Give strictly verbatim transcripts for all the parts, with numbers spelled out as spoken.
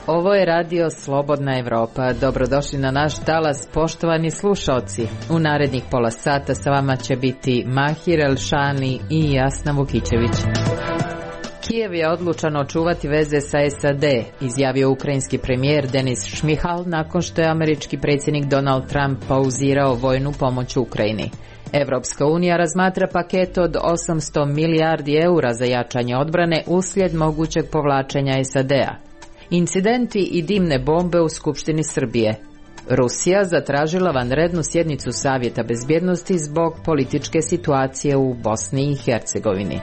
Ovo je radio Slobodna Evropa. Dobrodošli na naš talas, poštovani slušaoci. U narednih pola sata sa vama će biti Mahir Elšani i Jasna Vukićević. Kijev je odlučan očuvati veze sa S A D, izjavio ukrajinski premijer Denis Šmihal nakon što je američki predsjednik Donald Trump pauzirao vojnu pomoć Ukrajini. Evropska unija razmatra paket od osamsto milijardi eura za jačanje odbrane uslijed mogućeg povlačenja S A D-a. Incidenti i dimne bombe u Skupštini Srbije. Rusija zatražila vanrednu sjednicu Savjeta bezbjednosti zbog političke situacije u Bosni i Hercegovini.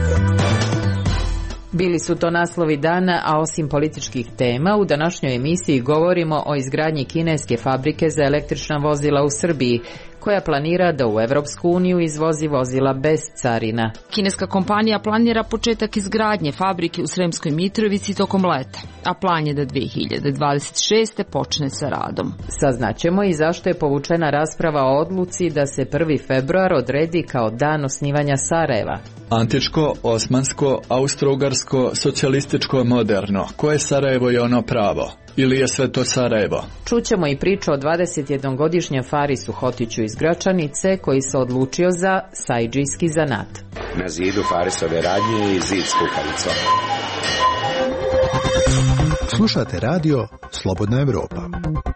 Bili su to naslovi dana, a osim političkih tema, u današnjoj emisiji govorimo o izgradnji kineske fabrike za električna vozila u Srbiji, koja planira da u Evropsku uniju izvozi vozila bez carina. Kineska kompanija planira početak izgradnje fabrike u Sremskoj Mitrovici tokom leta, a plan je da dvije hiljade dvadeset šeste. počne sa radom. Saznaćemo i zašto je povučena rasprava o odluci da se prvi februar odredi kao dan osnivanja Sarajeva. Antičko, osmansko, austro-ugarsko, socijalističko, moderno. Koje Sarajevo je ono pravo? Ili je sve to Sarajevo? Čućemo i priču o dvadesetjednogodišnjem Farisu Hotiću iz Gračanice koji se odlučio za sajdžijski zanat. Na zidu Farisove radnje i zid s kukaricom. Slušate radio Slobodna Evropa.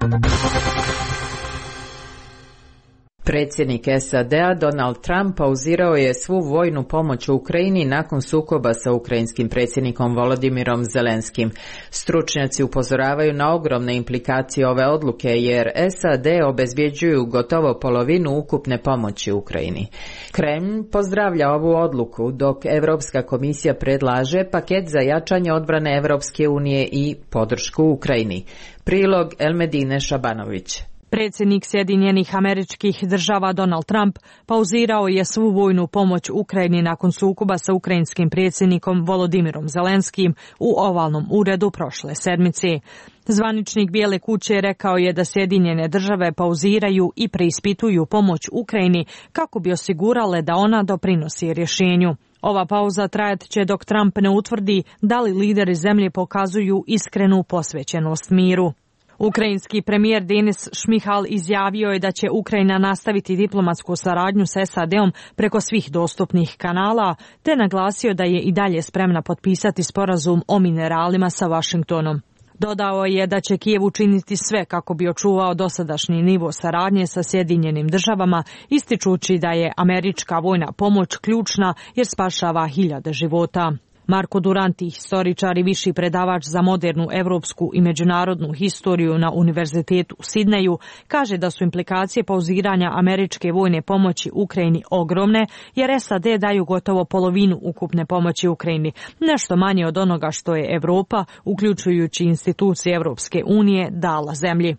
Predsjednik S A D-a Donald Trump pauzirao je svu vojnu pomoć u Ukrajini nakon sukoba sa ukrajinskim predsjednikom Volodimirom Zelenskim. Stručnjaci upozoravaju na ogromne implikacije ove odluke jer S A D obezbjeđuju gotovo polovinu ukupne pomoći Ukrajini. Kremlj pozdravlja ovu odluku dok Europska komisija predlaže paket za jačanje odbrane Europske unije i podršku Ukrajini. Prilog Elmedine Šabanović. Predsjednik Sjedinjenih Američkih Država Donald Trump pauzirao je svu vojnu pomoć Ukrajini nakon sukoba sa ukrajinskim predsjednikom Volodimirom Zelenskim u ovalnom uredu prošle sedmice. Zvaničnik Bijele kuće rekao je da Sjedinjene Države pauziraju i preispituju pomoć Ukrajini kako bi osigurale da ona doprinosi rješenju. Ova pauza trajat će dok Trump ne utvrdi da li lideri zemlje pokazuju iskrenu posvećenost miru. Ukrajinski premijer Denis Šmihal izjavio je da će Ukrajina nastaviti diplomatsku saradnju s S A D-om preko svih dostupnih kanala, te naglasio da je i dalje spremna potpisati sporazum o mineralima sa Washingtonom. Dodao je da će Kijev učiniti sve kako bi očuvao dosadašnji nivo saradnje sa Sjedinjenim Državama, ističući da je američka vojna pomoć ključna jer spašava hiljade života. Marko Duranti, historičar i viši predavač za modernu evropsku i međunarodnu historiju na Univerzitetu u Sidneju, kaže da su implikacije pauziranja američke vojne pomoći Ukrajini ogromne, jer S A D daju gotovo polovinu ukupne pomoći Ukrajini, nešto manje od onoga što je Evropa, uključujući institucije Evropske unije, dala zemlji.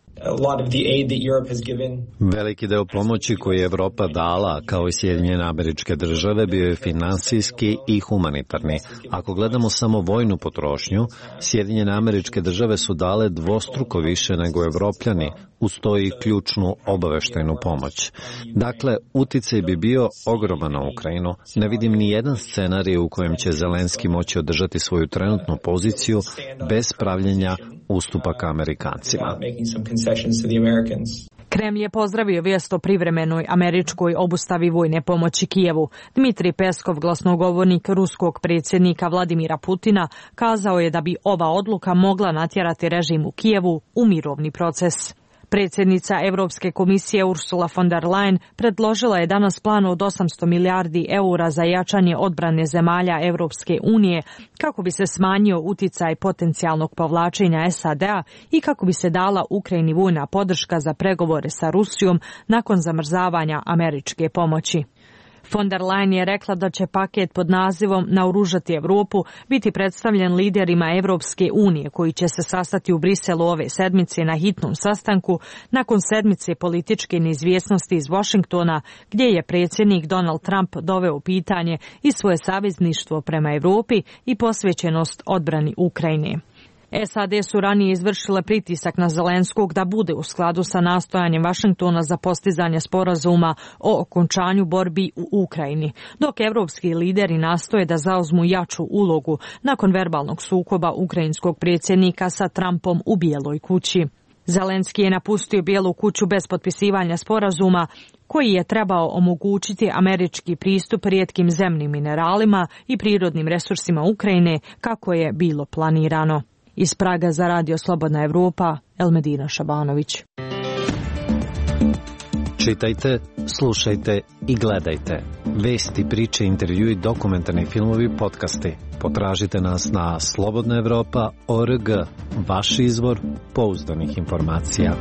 Veliki deo pomoći koju je Evropa dala, kao i Sjedinjene Američke Države, bio je finansijski i humanitarni. Ako gledamo samo vojnu potrošnju, Sjedinjene Američke Države su dale dvostruko više nego Evropljani, uz to i ključnu obaveštajnu pomoć. Dakle, uticaj bi bio ogroman na Ukrajinu. Ne vidim ni jedan scenarij u kojem će Zelenski moći održati svoju trenutnu poziciju bez pravljenja ustupaka Amerikancima. Kremlj je pozdravio vijest o privremenoj američkoj obustavi vojne pomoći Kijevu. Dmitrij Peskov, glasnogovornik ruskog predsjednika Vladimira Putina, kazao je da bi ova odluka mogla natjerati režim u Kijevu u mirovni proces. Predsjednica Europske komisije Ursula von der Leyen predložila je danas plan od osamsto milijardi eura za jačanje odbrane zemalja Europske unije kako bi se smanjio uticaj potencijalnog povlačenja S A D-a i kako bi se dala Ukrajini vojna podrška za pregovore sa Rusijom nakon zamrzavanja američke pomoći. Von der Leyen je rekla da će paket pod nazivom Naoružati Europu biti predstavljen liderima Evropske unije koji će se sastati u Briselu ove sedmice na hitnom sastanku nakon sedmice političke neizvjesnosti iz Washingtona gdje je predsjednik Donald Trump doveo u pitanje i svoje savezništvo prema Europi i posvećenost odbrani Ukrajine. S A D su ranije izvršile pritisak na Zelenskog da bude u skladu sa nastojanjem Vašingtona za postizanje sporazuma o okončanju borbi u Ukrajini, dok evropski lideri nastoje da zauzmu jaču ulogu nakon verbalnog sukoba ukrajinskog predsjednika sa Trumpom u Bijeloj kući. Zelenski je napustio Bijelu kuću bez potpisivanja sporazuma koji je trebao omogućiti američki pristup rijetkim zemnim mineralima i prirodnim resursima Ukrajine kako je bilo planirano. Iz Praga za Radio Slobodna Evropa, Elmedina Šabanović. Čitajte, slušajte i gledajte. Vesti, priče, intervjui, dokumentarni filmovi, podcasti. Potražite nas na slobodna evropa tačka org, vaš izvor pouzdanih informacija.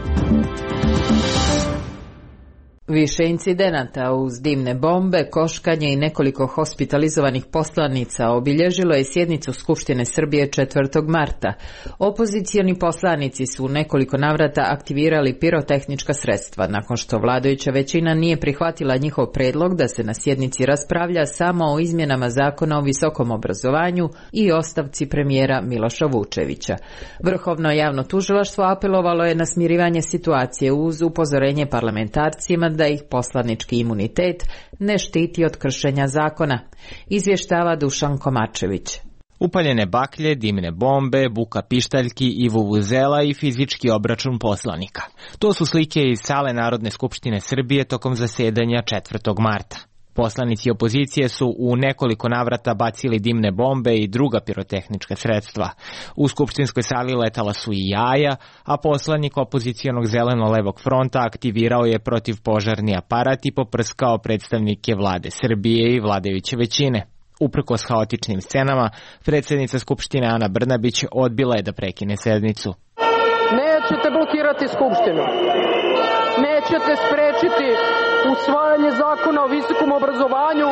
Više incidenata uz dimne bombe, koškanje i nekoliko hospitalizovanih poslanica obilježilo je sjednicu Skupštine Srbije četvrtog marta. Opozicioni poslanici su u nekoliko navrata aktivirali pirotehnička sredstva, nakon što vladajuća većina nije prihvatila njihov predlog da se na sjednici raspravlja samo o izmjenama zakona o visokom obrazovanju i ostavci premijera Miloša Vučevića. Vrhovno javno tužilaštvo apelovalo je na smirivanje situacije uz upozorenje parlamentarcima da ih poslanički imunitet ne štiti od kršenja zakona, izvještava Dušan Komačević. Upaljene baklje, dimne bombe, buka pištaljki i vuvuzela i fizički obračun poslanika. To su slike iz sale Narodne skupštine Srbije tokom zasedanja četvrtog marta. Poslanici opozicije su u nekoliko navrata bacili dimne bombe i druga pirotehnička sredstva. U skupštinskoj sali letala su i jaja, a poslanik opozicijonog zeleno-levog fronta aktivirao je protivpožarni aparat i poprskao predstavnike vlade Srbije i vladajuće većine. Uprkos haotičnim scenama, predsjednica Skupštine Ana Brnabić odbila je da prekine sednicu. Nećete blokirati Skupštinu. Nećete sprečiti usvajanje zakona o visokom obrazovanju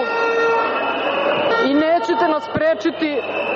i nećete nas sprečiti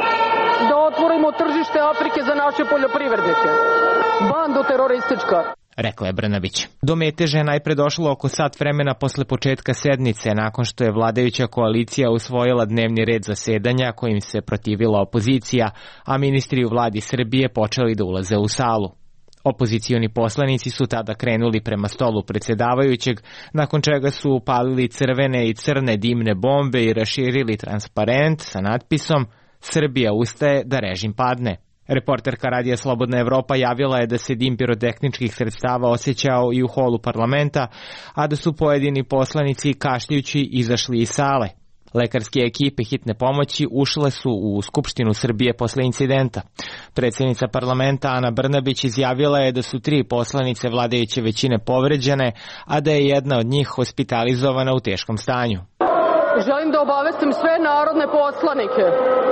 da otvorimo tržište Afrike za naše poljoprivrednike. Bando teroristička, rekla je Brnabić. Do meteže je najpre došlo oko sat vremena posle početka sednice, nakon što je vladajuća koalicija usvojila dnevni red zasedanja kojim se protivila opozicija, a ministri u vladi Srbije počeli da ulaze u salu. Opozicioni poslanici su tada krenuli prema stolu predsjedavajućeg, nakon čega su upalili crvene i crne dimne bombe i raširili transparent sa natpisom "Srbija ustaje da režim padne". Reporterka Radija Slobodna Evropa javila je da se dim pirotehničkih sredstava osjećao i u holu parlamenta, a da su pojedini poslanici kašljujući izašli iz sale. Lekarske ekipe hitne pomoći ušle su u Skupštinu Srbije posle incidenta. Predsjednica parlamenta Ana Brnabić izjavila je da su tri poslanice vladajuće većine povređene, a da je jedna od njih hospitalizovana u teškom stanju. Želim da obavestim sve narodne poslanike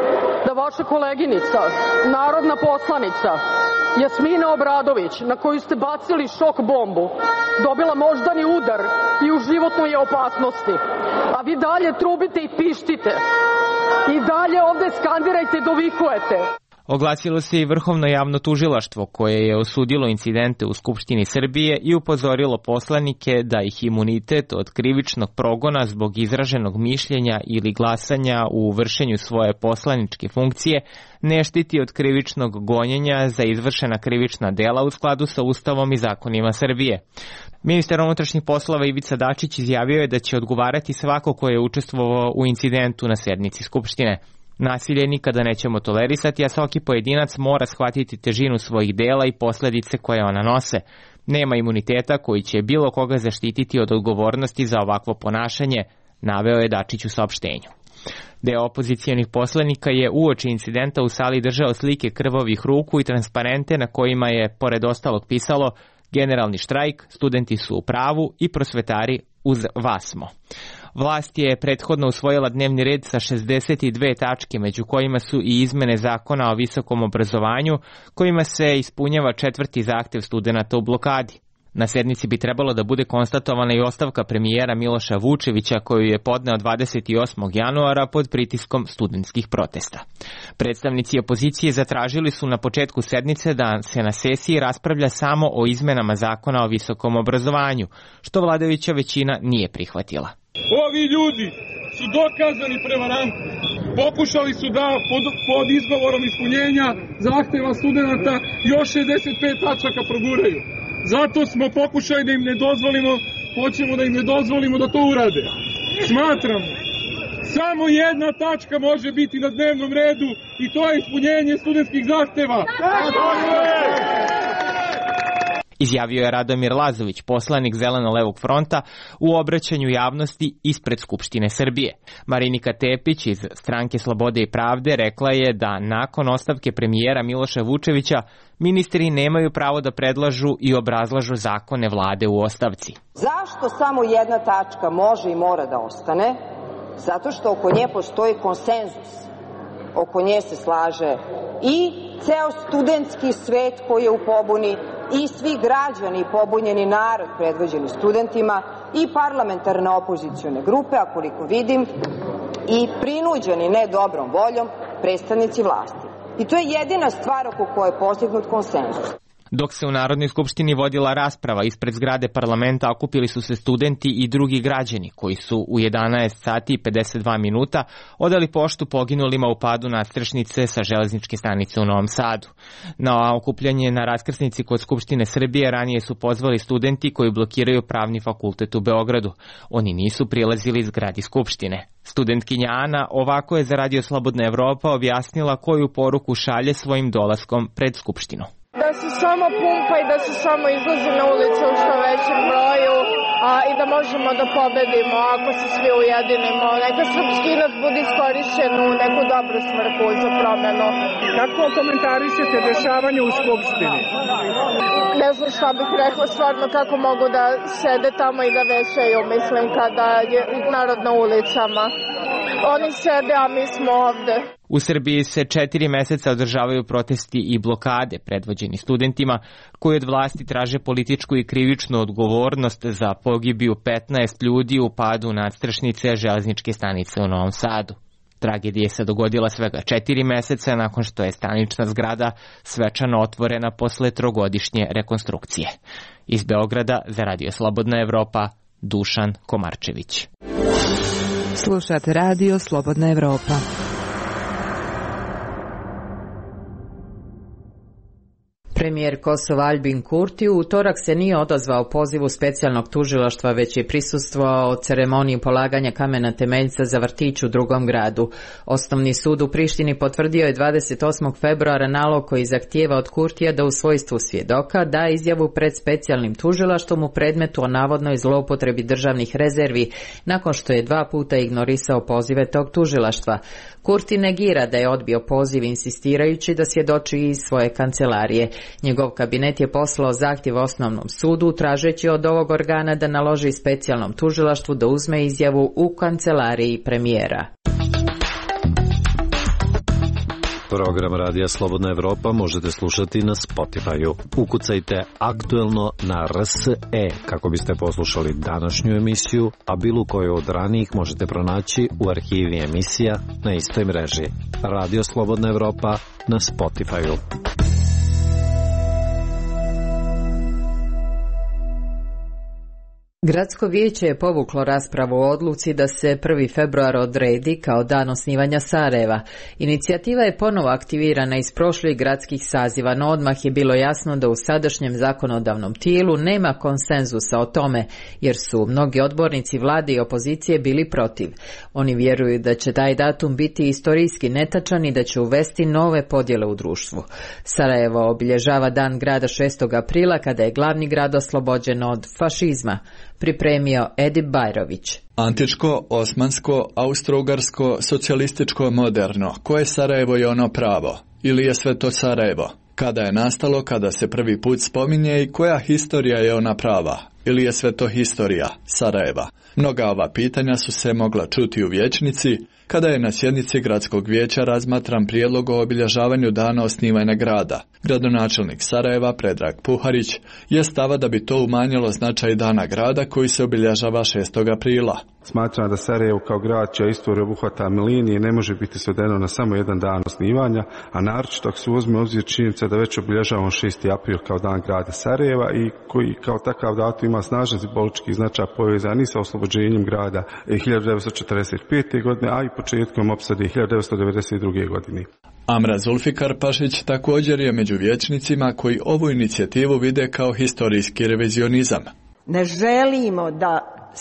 da vaša koleginica, narodna poslanica Jasmina Obradović, na koju ste bacili šok bombu, dobila moždani udar i u životnoj je opasnosti. A vi dalje trubite i pištite. I dalje ovde skandirajte i dovikujete. Oglasilo se i Vrhovno javno tužilaštvo koje je osudilo incidente u Skupštini Srbije i upozorilo poslanike da ih imunitet od krivičnog progona zbog izraženog mišljenja ili glasanja u vršenju svoje poslaničke funkcije ne štiti od krivičnog gonjenja za izvršena krivična dela u skladu sa Ustavom i zakonima Srbije. Ministar unutrašnjih poslova Ivica Dačić izjavio je da će odgovarati svako ko je učestvovao u incidentu na sednici Skupštine. Nasilje nikada nećemo tolerisati, a svaki pojedinac mora shvatiti težinu svojih dela i posljedice koje ona nose. Nema imuniteta koji će bilo koga zaštititi od odgovornosti za ovakvo ponašanje, naveo je Dačić u saopštenju. Deo opozicijonih poslanika je uoči incidenta u sali držao slike krvavih ruku i transparente na kojima je, pored ostalog, pisalo "Generalni štrajk, studenti su u pravu i prosvetari uz vas smo". Vlast je prethodno usvojila dnevni red sa šezdeset dve tačke, među kojima su i izmene zakona o visokom obrazovanju, kojima se ispunjava četvrti zahtev studenata u blokadi. Na sednici bi trebalo da bude konstatovana i ostavka premijera Miloša Vučevića koju je podneo dvadeset osmog januara pod pritiskom studentskih protesta. Predstavnici opozicije zatražili su na početku sednice da se na sesiji raspravlja samo o izmenama zakona o visokom obrazovanju, što vladajuća većina nije prihvatila. Ovi ljudi su dokazani prevaranti. Pokušali su da pod, pod izgovorom ispunjenja zahteva studenta još šezdeset pet tačaka proguraju. Zato smo pokušali da im ne dozvolimo, hoćemo da im ne dozvolimo da to urade. Smatramo, samo jedna tačka može biti na dnevnom redu i to je ispunjenje studentskih zahteva. Izjavio je Radomir Lazović, poslanik Zeleno-levog fronta, u obraćanju javnosti ispred Skupštine Srbije. Marinika Tepić iz Stranke Slobode i pravde rekla je da nakon ostavke premijera Miloša Vučevića ministri nemaju pravo da predlažu i obrazlažu zakone vlade u ostavci. Zašto samo jedna tačka može i mora da ostane? Zato što oko nje postoji konsenzus. Oko nje se slaže i ceo studentski svet koji je u pobuni i svi građani pobunjeni narod predvođeni studentima i parlamentarne opozicione grupe, a koliko vidim i prinuđeni ne dobrom voljom predstavnici vlasti. I to je jedina stvar oko koje je postignut konsenzus. Dok se u Narodnoj skupštini vodila rasprava ispred zgrade parlamenta, okupili su se studenti i drugi građani koji su u jedanaest sati i pedeset dva minuta odali poštu poginulima u padu nadstrešnice sa železničke stanice u Novom Sadu. Na okupljanje na raskrsnici kod Skupštine Srbije ranije su pozvali studenti koji blokiraju Pravni fakultet u Beogradu. Oni nisu prilazili zgradi Skupštine. Studentkinja Ana ovako je za Radio Slobodna Evropa objasnila koju poruku šalje svojim dolaskom pred Skupštinu. Da se samo pumpa i da se samo izlazi na ulicu u što većem broju a, i da možemo da pobedimo ako se svi ujedinimo. Neka srpskinac bude iskorišćen u neku dobru svrhu za promenu. Kako komentarišete dešavanje u Skupštini? Ne znam šta bih rekla, stvarno kako mogu da sede tamo i da većaju, mislim, kada je narod na ulicama. Oni sede, a mi smo ovde. U Srbiji se četiri meseca održavaju protesti i blokade predvođeni studentima koji od vlasti traže političku i krivičnu odgovornost za pogibiju petnaest ljudi u padu nadstrešnice železničke stanice u Novom Sadu. Tragedija se dogodila svega četiri meseca nakon što je stanična zgrada svečano otvorena posle trogodišnje rekonstrukcije. Iz Beograda za Radio Slobodna Evropa, Dušan Komarčević. Slušate Radio Slobodna Evropa. Premijer Kosova Albin Kurti u utorak se nije odazvao pozivu specijalnog tužilaštva, već je prisustvovao ceremoniji polaganja kamena temeljca za vrtić u drugom gradu. Osnovni sud u Prištini potvrdio je dvadeset osmog februara nalog koji zahtijeva od Kurtija da u svojstvu svjedoka da izjavu pred specijalnim tužilaštvom u predmetu o navodnoj zloupotrebi državnih rezervi, nakon što je dva puta ignorisao pozive tog tužilaštva. Kurti negira da je odbio poziv insistirajući da svjedoči iz svoje kancelarije. Njegov kabinet je poslao zahtjev osnovnom sudu tražeći od ovog organa da naloži specijalnom tužilaštvu da uzme izjavu u kancelariji premijera. Program Radija Slobodna Evropa možete slušati na Spotify-u. Ukucajte aktuelno na R S E kako biste poslušali današnju emisiju, a bilo koju od ranijih možete pronaći u arhivi emisija na istoj mreži. Radio Slobodna Evropa na Spotify-u. Gradsko vijeće je povuklo raspravu o odluci da se prvi februar odredi kao dan osnivanja Sarajeva. Inicijativa je ponovo aktivirana iz prošlih gradskih saziva, no odmah je bilo jasno da u sadašnjem zakonodavnom tijelu nema konsenzusa o tome, jer su mnogi odbornici vlade i opozicije bili protiv. Oni vjeruju da će taj datum biti istorijski netačan i da će uvesti nove podjele u društvu. Sarajevo obilježava dan grada šestog aprila kada je glavni grad oslobođen od fašizma. Pripremio Edip Bajrović. Antičko, osmansko, austro-ugarsko, socijalističko, moderno. Koje Sarajevo je ono pravo? Ili je sve to Sarajevo? Kada je nastalo, kada se prvi put spominje i koja historija je ona prava? Ili je sve to historija Sarajeva? Mnoga ova pitanja su se mogla čuti u vijećnici, kada je na sjednici gradskog vijeća razmatran prijedlog o obilježavanju dana osnivanja grada. Gradonačelnik Sarajeva, Predrag Puharić, je stava da bi to umanjilo značaj dana grada koji se obilježava šestog aprila. Smatram da Sarajevo kao grad čija istorija obuhvata milenije ne može biti svedeno na samo jedan dan osnivanja, a naročito ako se uzme obzir činjenica da već obilježavamo šesti april kao dan grada Sarajeva i koji kao takav datum ima snažan simbolički značaj povezan i sa oslobođenjem grada hiljadu devetsto četrdeset pete. godine, a i početkom opsade hiljadu devetsto devedeset druge. godine. Amra Zulfikar Pašić također je među vijećnicima koji ovu inicijativu vide kao historijski revizionizam. Ne želimo da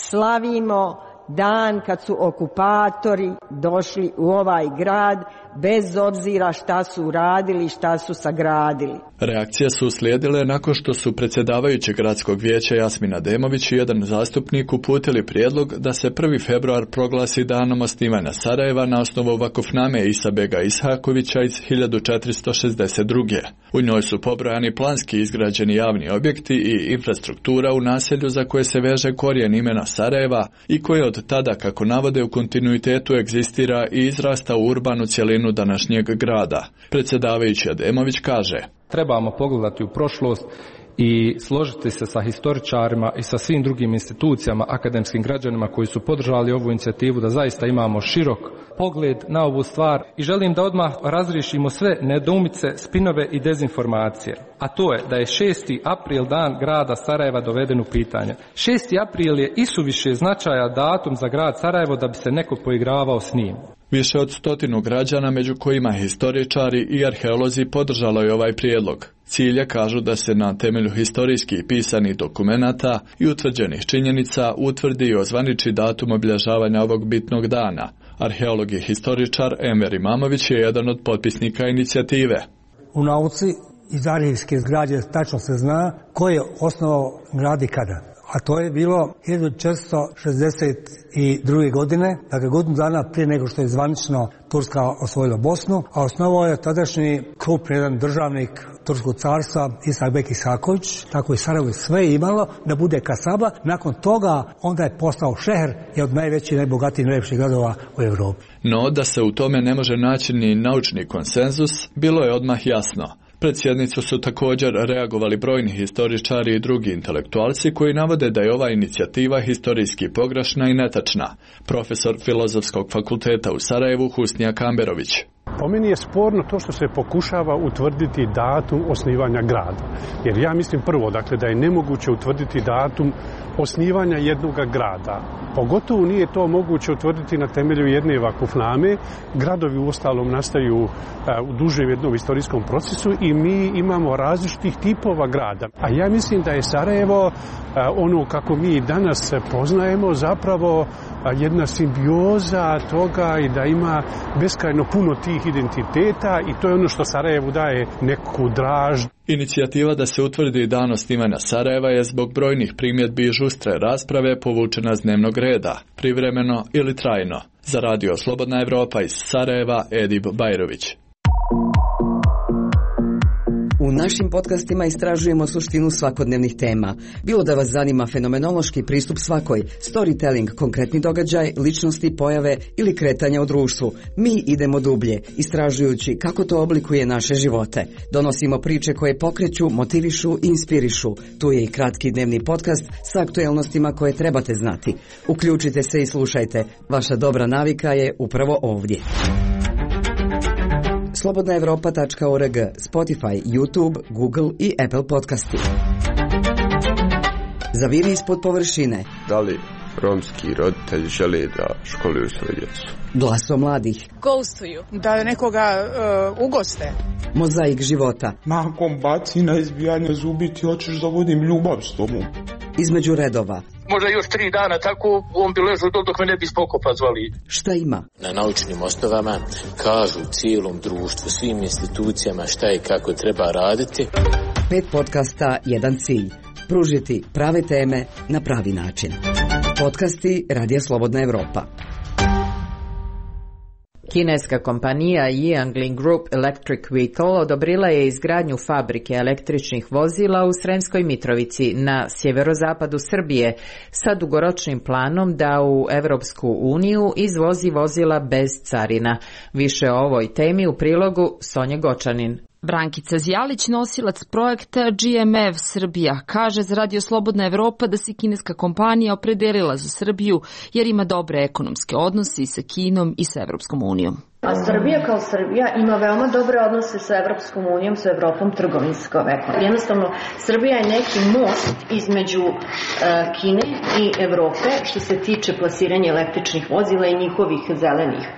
slavimo dan kad su okupatori došli u ovaj grad, bez obzira šta su uradili, šta su sagradili. Reakcije su uslijedile nakon što su predsjedavajući gradskog vijeća Jasmina Demović i jedan zastupnik uputili prijedlog da se prvi februar proglasi danom osnivanja Sarajeva na osnovu vakufname Isa Bega Ishakovića iz hiljadu četiristo šezdeset druge. U njoj su pobrojani planski izgrađeni javni objekti i infrastruktura u naselju za koje se veže korijen imena Sarajeva i koje od tada, kako navode, u kontinuitetu egzistira i izrasta u urbanu cjelinu današnjeg grada. Predsjedavajući Ademović kaže: Trebamo pogledati u prošlost i složiti se sa historičarima i sa svim drugim institucijama, akademskim građanima koji su podržali ovu inicijativu da zaista imamo širok pogled na ovu stvar i želim da odmah razriješimo sve nedoumice, spinove i dezinformacije. A to je da je šesti april dan grada Sarajeva doveden u pitanje. šesti april je isuviše značajan datum za grad Sarajevo da bi se neko poigravao s njim. Više od stotinu građana, među kojima historičari i arheolozi, podržalo je ovaj prijedlog. Cilje kažu da se na temelju historijskih pisanih dokumenata i utvrđenih činjenica utvrdi i ozvaniči datum obilježavanja ovog bitnog dana. Arheolog i historičar Enver Imamović je jedan od potpisnika inicijative. U nauci iz arhivske zgrađe tačno se zna ko je osnovao grad i kada. A to je bilo hiljadu četiristo šezdeset druge. godine, dakle godinu dana prije nego što je zvanično Turska osvojila Bosnu, a osnovao je tadašnji krupni jedan državnik Turskog carstva Isak Bek Ishaković, tako i Sarajevo sve imalo da bude kasaba. Nakon toga onda je postao šeher i od najvećih, najbogatijih, najljepših gradova u Europi. No, da se u tome ne može naći ni naučni konsenzus, bilo je odmah jasno. Pred sjednicu su također reagovali brojni historičari i drugi intelektualci koji navode da je ova inicijativa historijski pogrešna i netačna. Profesor Filozofskog fakulteta u Sarajevu Husnija Kamberović. Po meni je sporno to što se pokušava utvrditi datum osnivanja grada. Jer ja mislim prvo, dakle, da je nemoguće utvrditi datum osnivanja jednog grada. Pogotovo nije to moguće utvrditi na temelju jedne vakufname. Gradovi uostalom nastaju uh, u dužem jednom istorijskom procesu i mi imamo različitih tipova grada. A ja mislim da je Sarajevo, uh, ono kako mi danas poznajemo, zapravo uh, jedna simbioza toga i da ima beskrajno puno tih identiteta i to je ono što Sarajevu daje neku draž. Inicijativa da se utvrdi dan osnivanja Sarajeva je zbog brojnih primjedbi i žustre rasprave povučena s dnevnog reda, privremeno ili trajno. Za radio Slobodna Evropa iz Sarajeva, Edib Bajrović. U našim podcastima istražujemo suštinu svakodnevnih tema. Bilo da vas zanima fenomenološki pristup svakoj, storytelling, konkretni događaj, ličnosti, pojave ili kretanja u društvu. Mi idemo dublje, istražujući kako to oblikuje naše živote. Donosimo priče koje pokreću, motivišu i inspirišu. Tu je i kratki dnevni podcast sa aktuelnostima koje trebate znati. Uključite se i slušajte. Vaša dobra navika je upravo ovdje. slobodna evropa tačka org, Spotify, YouTube, Google i Apple podcasti. Zaviri ispod površine. Da li romski roditelji žele da školuju svoje djecu? Glaso mladih. Gostuju. Da nekoga uh, ugoste. Mozaik života. Nakon bacina izbijanja zubi ti hoćeš da vodim ljubav s tobom. Između redova. Možda još tri dana tako on bi ležao dok me ne bi spokopa zvali. Šta ima? Na naučnim osnovama kažu cijelom društvu, svim institucijama šta i kako treba raditi. Pet podcasta, jedan cilj. Pružiti prave teme na pravi način. Podcasti Radija Slobodna Evropa. Kineska kompanija Jiangling Group Electric Vehicle odobrila je izgradnju fabrike električnih vozila u Sremskoj Mitrovici na sjeverozapadu Srbije sa dugoročnim planom da u Evropsku uniju izvozi vozila bez carina. Više o ovoj temi u prilogu Sonje Gočanin. Brankica Zijalić, nosilac projekta G M F Srbija, kaže za Radio Slobodna Evropa da se kineska kompanija opredelila za Srbiju jer ima dobre ekonomske odnose i sa Kinom i sa Evropskom unijom. A Srbija kao Srbija ima veoma dobre odnose sa Evropskom unijom, sa Evropom trgovinskog ekonomije. Jednostavno, Srbija je neki most između uh, Kine i Evrope što se tiče plasiranja električnih vozila i njihovih zelenih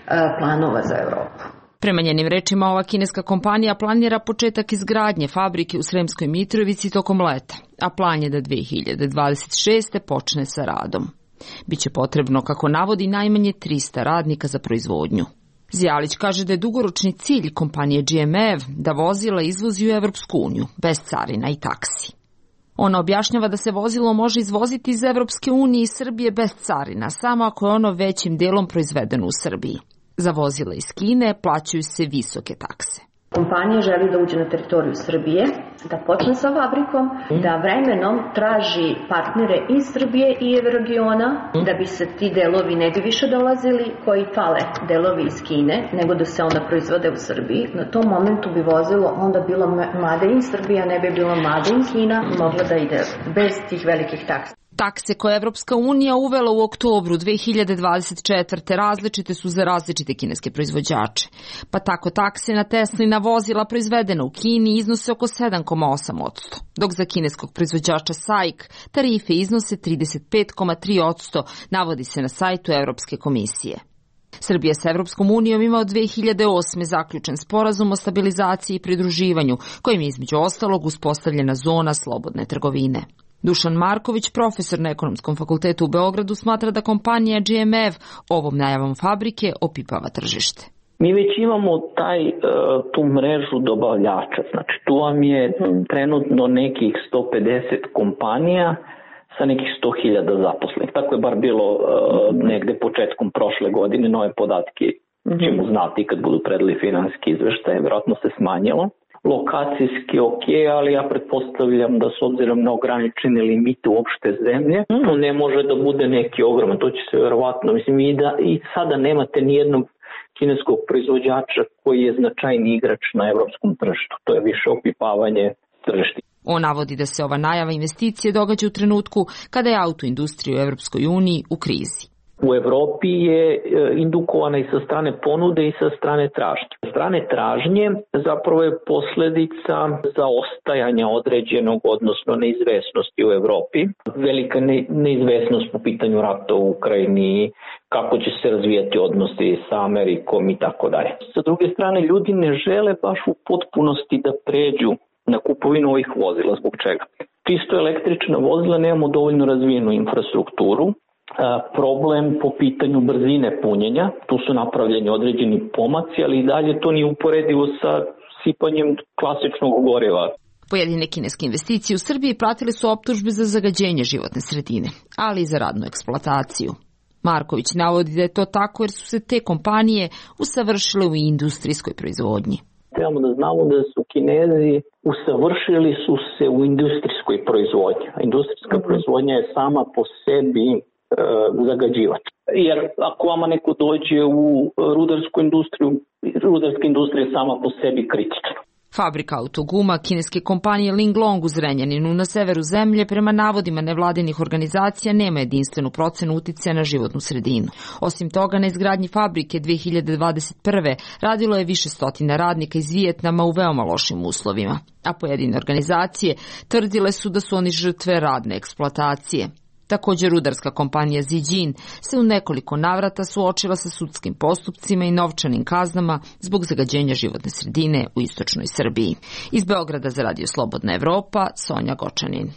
planova za Evropu. Prema njenim rečima, ova kineska kompanija planira početak izgradnje fabrike u Sremskoj Mitrovici tokom leta, a plan je da dve hiljade dvadeset šeste. počne sa radom. Biće potrebno, kako navodi, najmanje trista radnika za proizvodnju. Zijalić kaže da je dugoročni cilj kompanije G M F da vozila izvozi u Evropsku uniju, bez carina i taksi. Ona objašnjava da se vozilo može izvoziti iz Evropske unije i Srbije bez carina, samo ako je ono većim delom proizvedeno u Srbiji. Za vozila iz Kine plaćaju se visoke takse. Kompanija želi da uđe na teritoriju Srbije, da počne sa fabrikom, da vremenom traži partnere iz Srbije i regiona, da bi se ti delovi ne bi više dolazili, koji fale delovi iz Kine, nego da se onda proizvode u Srbiji. Na tom momentu bi vozilo onda bilo Made in Srbija, ne bi bilo Made in Kina, mogla da ide bez tih velikih taksi. Takse koje je Evropska unija uvela u oktobru dve hiljade dvadeset četvrte. različite su za različite kineske proizvođače. Pa tako takse na Teslina vozila proizvedena u Kini iznose oko sedam zarez osam posto, dok za kineskog proizvođača S A I K tarife iznose trideset pet zarez tri posto, navodi se na sajtu Evropske komisije. Srbija sa Evropskom unijom ima od dve hiljade osme. zaključen sporazum o stabilizaciji i pridruživanju, kojim je između ostalog uspostavljena zona slobodne trgovine. Dušan Marković, profesor na Ekonomskom fakultetu u Beogradu, smatra da kompanija G M F ovom najavom fabrike opipava tržište. Mi već imamo taj, tu mrežu dobavljača, znači tu vam je trenutno nekih sto pedeset kompanija sa nekih sto hiljada zaposlenih. Tako je bar bilo negde početkom prošle godine, nove podatke ćemo znati kad budu predali finansijski izveštaje, vjerojatno se smanjilo. Lokacijski ok, ali ja pretpostavljam da s obzirom na ograničene limite uopšte zemlje, to ne može da bude neki ogroman, to će se verovatno, mislim i da i sada nemate ni jednog kineskog proizvođača koji je značajni igrač na evropskom tržištu, to je više opipavanje tržišta. On navodi da se ova najava investicije događa u trenutku kada je autoindustrija u Evropskoj uniji u krizi. U Evropi je indukovana i sa strane ponude i sa strane tražnje. Sa strane tražnje zapravo je posledica zaostajanja određenog, odnosno neizvesnosti u Evropi. Velika neizvesnost po pitanju rata u Ukrajini, kako će se razvijati odnosi sa Amerikom i tako dalje. Sa druge strane, ljudi ne žele baš u potpunosti da pređu na kupovinu ovih vozila. Zbog čega? Čisto električna vozila, nemamo dovoljno razvijenu infrastrukturu. Problem po pitanju brzine punjenja, tu su napravljeni određeni pomaci, ali i dalje to nije uporedivo sa sipanjem klasičnog goriva. Pojedine kineske investicije u Srbiji pratile su optužbe za zagađenje životne sredine, ali i za radnu eksploataciju. Marković navodi da je to tako jer su se te kompanije usavršile u industrijskoj proizvodnji. Trebamo da znamo da su Kinezi usavršili su se u industrijskoj proizvodnji. Industrijska proizvodnja je sama po sebi zagađivač. Jer ako vama neko dođe u rudarsku industriju, rudarska industrija je sama po sebi kritična. Fabrika autoguma kineske kompanije Linglong u Zrenjaninu na severu zemlje prema navodima nevladinih organizacija nema jedinstvenu procenu uticaja na životnu sredinu. Osim toga, na izgradnji fabrike dve hiljade dvadeset prve. radilo je više stotina radnika iz Vijetnama u veoma lošim uslovima, a pojedine organizacije tvrdile su da su oni žrtve radne eksploatacije. Također rudarska kompanija Zijin se u nekoliko navrata suočila sa sudskim postupcima i novčanim kaznama zbog zagađenja životne sredine u istočnoj Srbiji. Iz Beograda za Radio Slobodna Evropa, Sonja Gočanin.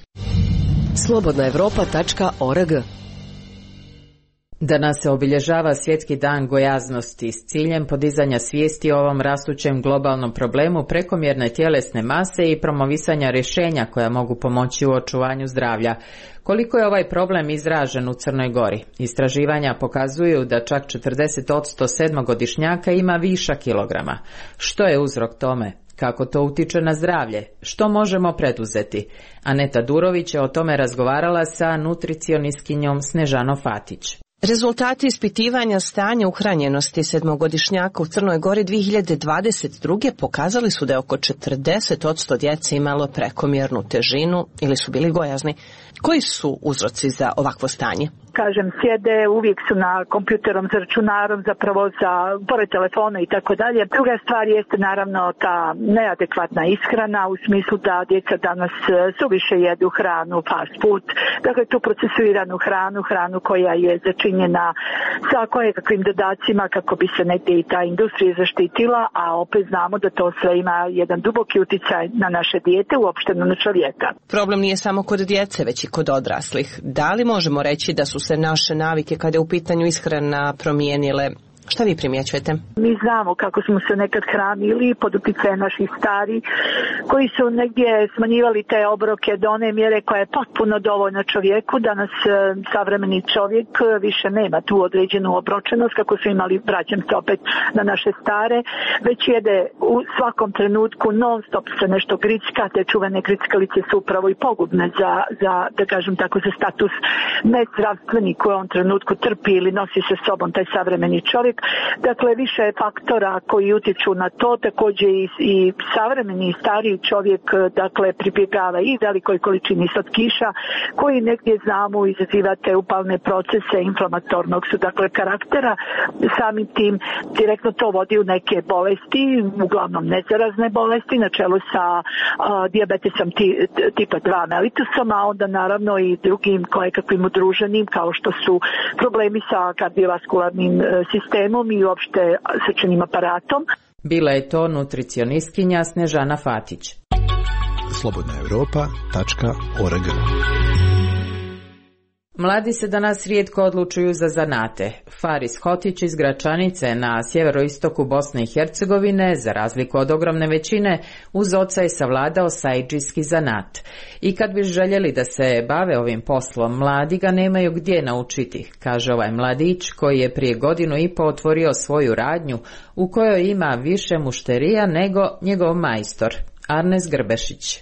slobodna evropa tačka org. Danas se obilježava Svjetski dan gojaznosti s ciljem podizanja svijesti o ovom rastućem globalnom problemu prekomjerne tjelesne mase i promovisanja rješenja koja mogu pomoći u očuvanju zdravlja. Koliko je ovaj problem izražen u Crnoj Gori? Istraživanja pokazuju da čak četrdeset posto sedmogodišnjaka ima višak kilograma. Što je uzrok tome? Kako to utiče na zdravlje? Što možemo preduzeti? Aneta Durović je o tome razgovarala sa nutricionistkinjom Snežano Fatić. Rezultati ispitivanja stanja uhranjenosti sedmogodišnjaka u Crnoj Gori dve hiljade dvadeset druge. pokazali su da je oko četrdeset posto djece imalo prekomjernu težinu ili su bili gojazni. Koji su uzroci za ovakvo stanje? Kažem, sjede, uvijek su na kompjuterom za računarom, zapravo za pored telefona i tako dalje. Druga stvar jeste naravno ta neadekvatna ishrana u smislu da djeca danas suviše jedu hranu, fast food, dakle tu procesuiranu hranu, hranu koja je začinjena sa kojekakvim dodacima kako bi se negdje i ta industrija zaštitila, a opet znamo da to sve ima jedan duboki utjecaj na naše dijete, uopšteno na čovjeka. Problem nije samo kod djece, već i kod odraslih. Da li možemo reći da su se naše navike kada je u pitanju ishrana promijenile? Šta vi primjećujete? Mi znamo kako smo se nekad hranili pod utjecajem naših stari, koji su negdje smanjivali te obroke do one mjere koja je potpuno dovoljna čovjeku. Danas savremeni čovjek više nema tu određenu obročenost kako su imali, vraćam se opet na naše stare, već jede u svakom trenutku non stop se nešto gricka. Te čuvene grickalice su upravo i pogubne za, za da kažem tako, za status nezdravstveni koji u ovom trenutku trpi ili nosi sa sobom taj savremeni čovjek. Dakle, više je faktora koji utječu na to, također i, i savremeni i stariji čovjek dakle pribjegava i velikoj količini slatkiša koji negdje znamo izazivate upalne procese inflamatornog su dakle karaktera, samim tim direktno to vodi u neke bolesti, uglavnom nezarazne bolesti, na čelu sa a, dijabetesom ti, tipa dva mellitusom, a onda naravno i drugim kojekakvim udruženim kao što su problemi sa kardiovaskularnim sistemom i uopšte srčanim aparatom. Bila je to nutricionistkinja Snežana Fatić. slobodna europa tačka org. Mladi se danas rijetko odlučuju za zanate. Faris Hotić iz Gračanice na sjeveroistoku Bosne i Hercegovine, za razliku od ogromne većine, uz oca je savladao sajdžijski zanat. I kad bi željeli da se bave ovim poslom, mladi ga nemaju gdje naučiti, kaže ovaj mladić koji je prije godinu i po otvorio svoju radnju u kojoj ima više mušterija nego njegov majstor, Arnes Grbešić.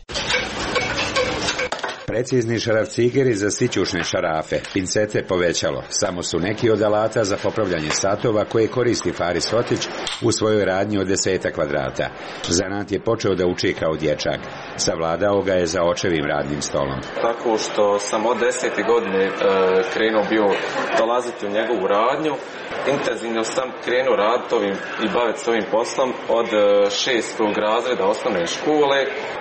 Precizni šarafcigeri za sićušne šarafe, pincete, povećalo, samo su neki od alata za popravljanje satova koje koristi Faris Hotić u svojoj radnji od deseta kvadrata. Zanat je počeo da uči kao dječak. Savladao ga je za očevim radnim stolom. Tako što sam od desete godine e, krenuo bio dolaziti u njegovu radnju, intenzivno sam krenuo raditi ovim i baviti s ovim poslom od šestog razreda osnovne škole.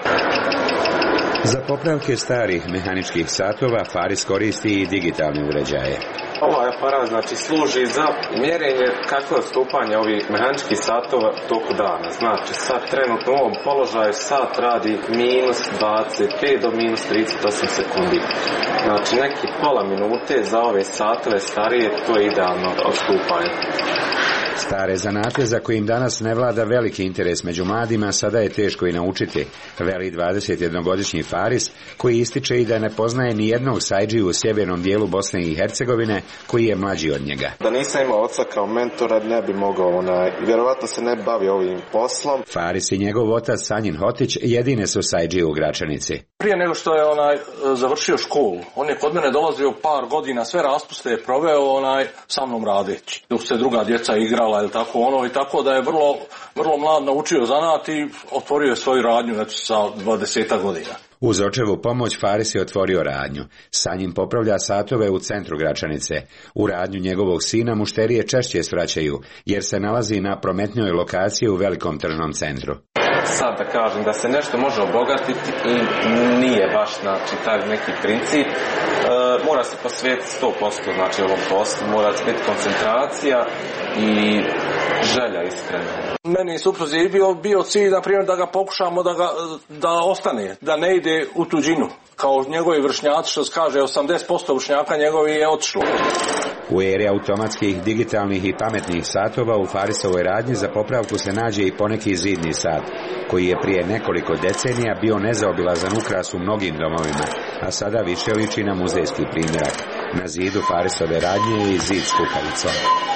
Za popravke starih mehaničkih satova Faris koristi i digitalne uređaje. Ovaj aparat znači služi za mjerenje kako je odstupanje ovih mehaničkih satova toku dana. Znači sad trenutno u ovom položaju sat radi minus dvadeset pet do minus trideset osam sekundi. Znači neki pola minute za ove satove starije, to je idealno odstupanje. Stare zanate za kojim danas ne vlada veliki interes među mladima sada je teško i naučiti, veli dvadesetjednogodišnji Faris, koji ističe i da ne poznaje ni jednog sajdžiju u sjevernom dijelu Bosne i Hercegovine koji je mlađi od njega. Da nisam imao oca kao mentora ne bi mogao, onaj, vjerovatno se ne bi bavio ovim poslom. Faris i njegov otac Sanjin Hotić jedine su sajdžije u Gračanici. Prije nego što je onaj završio školu, on je kod mene dolazio par godina, sve raspuste je proveo onaj sa mnom radeći, dok se druga djeca igrala ili tako ono, i tako da je vrlo, vrlo mlad naučio zanat i otvorio je svoju radnju znači, sa dvadeset godina. Uz očevu pomoć Faris je otvorio radnju. Sa njim popravlja satove u centru Gračanice. U radnju njegovog sina mušterije češće svraćaju, jer se nalazi na prometnjoj lokaciji u velikom tržnom centru. Sad da kažem da se nešto može obogatiti i nije baš znači taj neki princip. E, mora se posvetiti sto posto znači ovom poslu, mora se biti koncentracija i želja iskreno. Meni supruzi je bio, bio cilj, na primjer, da ga pokušamo da, ga, da ostane, da ne ide u tuđinu. Kao njegovi vršnjaci, što se kaže, osamdeset posto vršnjaka njegovi je otišlo. U eri automatskih, digitalnih i pametnih satova u Farisovoj radnji za popravku se nađe i poneki zidni sat, koji je prije nekoliko decenija bio nezaobilazan ukras u mnogim domovima, a sada više liči na muzejski primjerak. Na zidu Farisove radnje je i zid s kukavicom.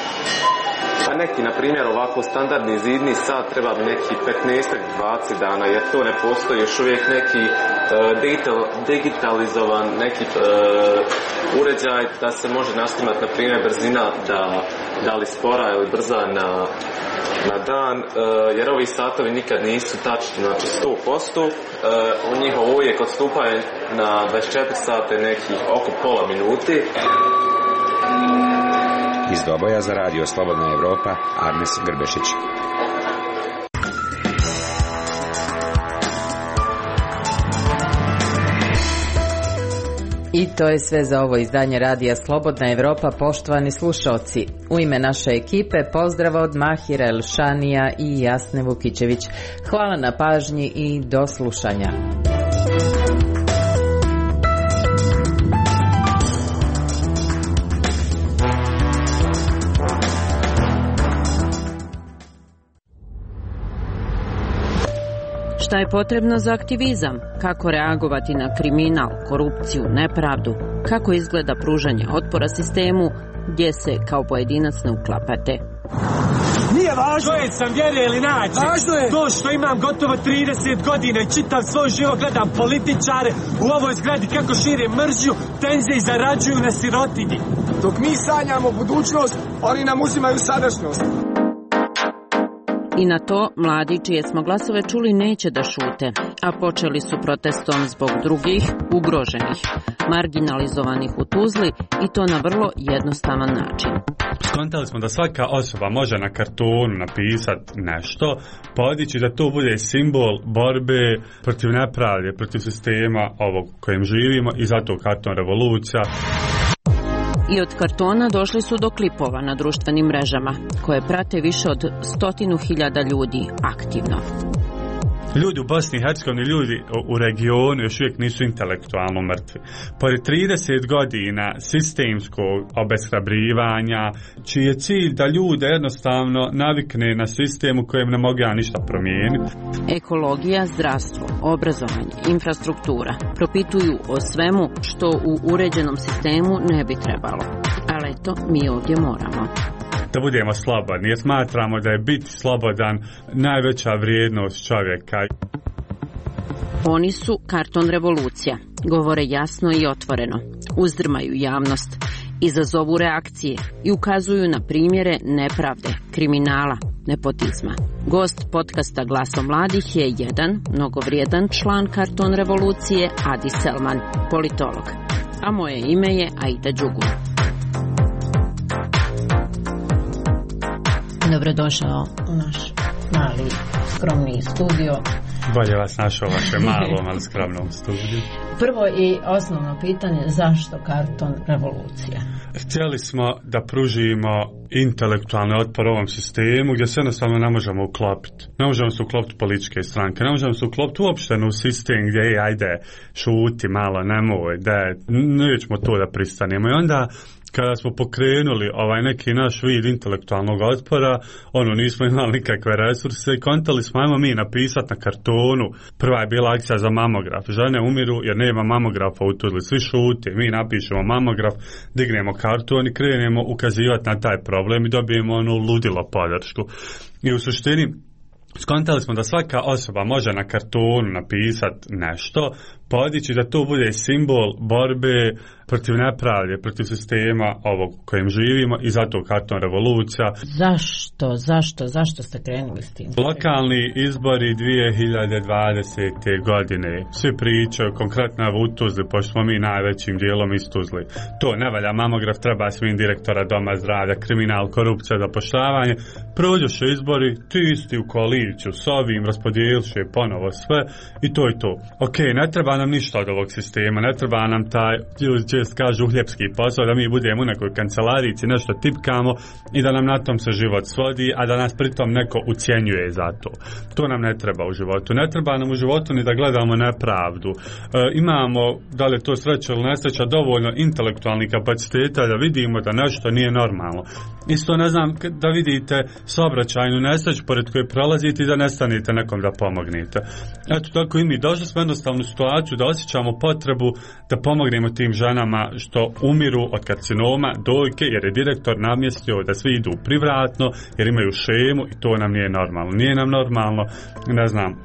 A neki, na primjer, ovako standardni zidni sat treba bi neki petnaest do dvadeset dana, jer to ne postoji još uvijek neki uh, digital, digitalizovan neki uh, uređaj da se može nasnimati, na primjer, brzina da, da li spora ili brza na na dan, jer ovi satovi nikad nisu tačni, znači sto posto. U njihov uvijek odstupaju na dvadeset četiri sata nekih oko pola minuti. Iz Doboja za radio Slobodna Evropa, Arnes Grbešić. I to je sve za ovo izdanje radija Slobodna Evropa, poštovani slušalci. U ime naše ekipe pozdrav od Mahira Elšanija i Jasne Vukićević. Hvala na pažnji i do slušanja. Šta je potrebno za aktivizam? Kako reagovati na kriminal, korupciju, nepravdu? Kako izgleda pružanje otpora sistemu gdje se kao pojedinac ne uklapate? Nije važno je sam vjere ili nađe. Važno je to što imam gotovo trideset godina i čitav svoj život gledam političare u ovoj zgradi kako šire mržnju, tenzije i zarađuju na sirotinji. Dok mi sanjamo budućnost, oni nam uzimaju sadašnjost. I na to mladi čije smo glasove čuli neće da šute, a počeli su protestom zbog drugih, ugroženih, marginalizovanih u Tuzli i to na vrlo jednostavan način. Skontali smo da svaka osoba može na kartonu napisati nešto, podići da to bude simbol borbe protiv nepravde, protiv sistema ovog kojem živimo i zato karton revolucija. I od kartona došli su do klipova na društvenim mrežama, koje prate više od stotinu hiljada ljudi aktivno. Ljudi u Bosni i Hercegovini, ljudi u regionu još uvijek nisu intelektualno mrtvi. Pored trideset godina sistemskog obeshrabrivanja, čiji je cilj da ljude jednostavno navikne na sistem u kojem ne mogu ja ništa promijeniti. Ekologija, zdravstvo, obrazovanje, infrastruktura propituju o svemu što u uređenom sistemu ne bi trebalo. Ali eto, mi ovdje moramo. Da budemo slobodni, jer smatramo da je biti slobodan najveća vrijednost čovjeka. Oni su karton revolucija, govore jasno i otvoreno, uzdrmaju javnost, izazovu reakcije i ukazuju na primjere nepravde, kriminala, nepotizma. Gost podcasta Glaso mladih je jedan mnogovrijedan član karton revolucije, Adi Selman, politolog. A moje ime je Aida Đugu. Dobrodošao u naš mali, skromni studio. Bolje vas našao u vašem malom, ali skromnom studiju. Prvo i osnovno pitanje, zašto karton revolucija? Htjeli smo da pružimo intelektualni otpor ovom sistemu gdje se jednostavno ne možemo uklopiti. Ne možemo se uklopiti političke stranke, ne možemo se uklopiti uopšte u sistem gdje je, ajde, šuti malo, nemoj, da nećemo to da pristanemo. I onda kada smo pokrenuli ovaj neki naš vid intelektualnog otpora, ono, nismo imali nikakve resurse i kontali smo, ajmo mi napisati na kartonu. Prva je bila akcija za mamograf. Žene umiru jer nema mamografa u Tuzli. Svi šute, mi napišemo mamograf, dignemo karton i krenemo ukazivati na taj problem i dobijemo onu ludilo podršku. I u suštini skontali smo da svaka osoba može na kartonu napisati nešto, podići da to bude simbol borbe protiv nepravde, protiv sistema ovog kojem živimo i zato karton revolucija. Zašto, zašto, zašto ste krenuli s tim? Lokalni izbori dvije hiljade dvadesete. godine. Svi pričaju konkretno u Tuzli, pošto smo mi najvećim dijelom iz Tuzli. To ne valja, mamograf treba svim direktora doma zdravlja, kriminal, korupcija, zapošljavanje. Prođoše izbori, ti isti u koaliciju s ovim, raspodijeliše ponovo sve i to je to. Ok, ne treba nam ništa od ovog sistema, ne treba nam taj, ljudi čest kažu, uhljepski posao, da mi budemo u nekoj kancelarici, nešto tipkamo i da nam na tom se život svodi, a da nas pritom neko ucjenjuje za to. To nam ne treba u životu. Ne treba nam u životu ni da gledamo nepravdu. E, imamo, da li je to sreća ili nesreća, dovoljno intelektualnih kapaciteta da vidimo da nešto nije normalno. Isto ne znam da vidite saobraćajnu nesreću pored koje prolazite i da nestanete nekom da pomognete. Eto tako i mi došli smo jednostavnu situaciju da osjećamo potrebu da pomognemo tim ženama što umiru od karcinoma dojke, jer je direktor namjestio da svi idu privratno jer imaju šemu i to nam nije normalno. Nije nam normalno, ne znam,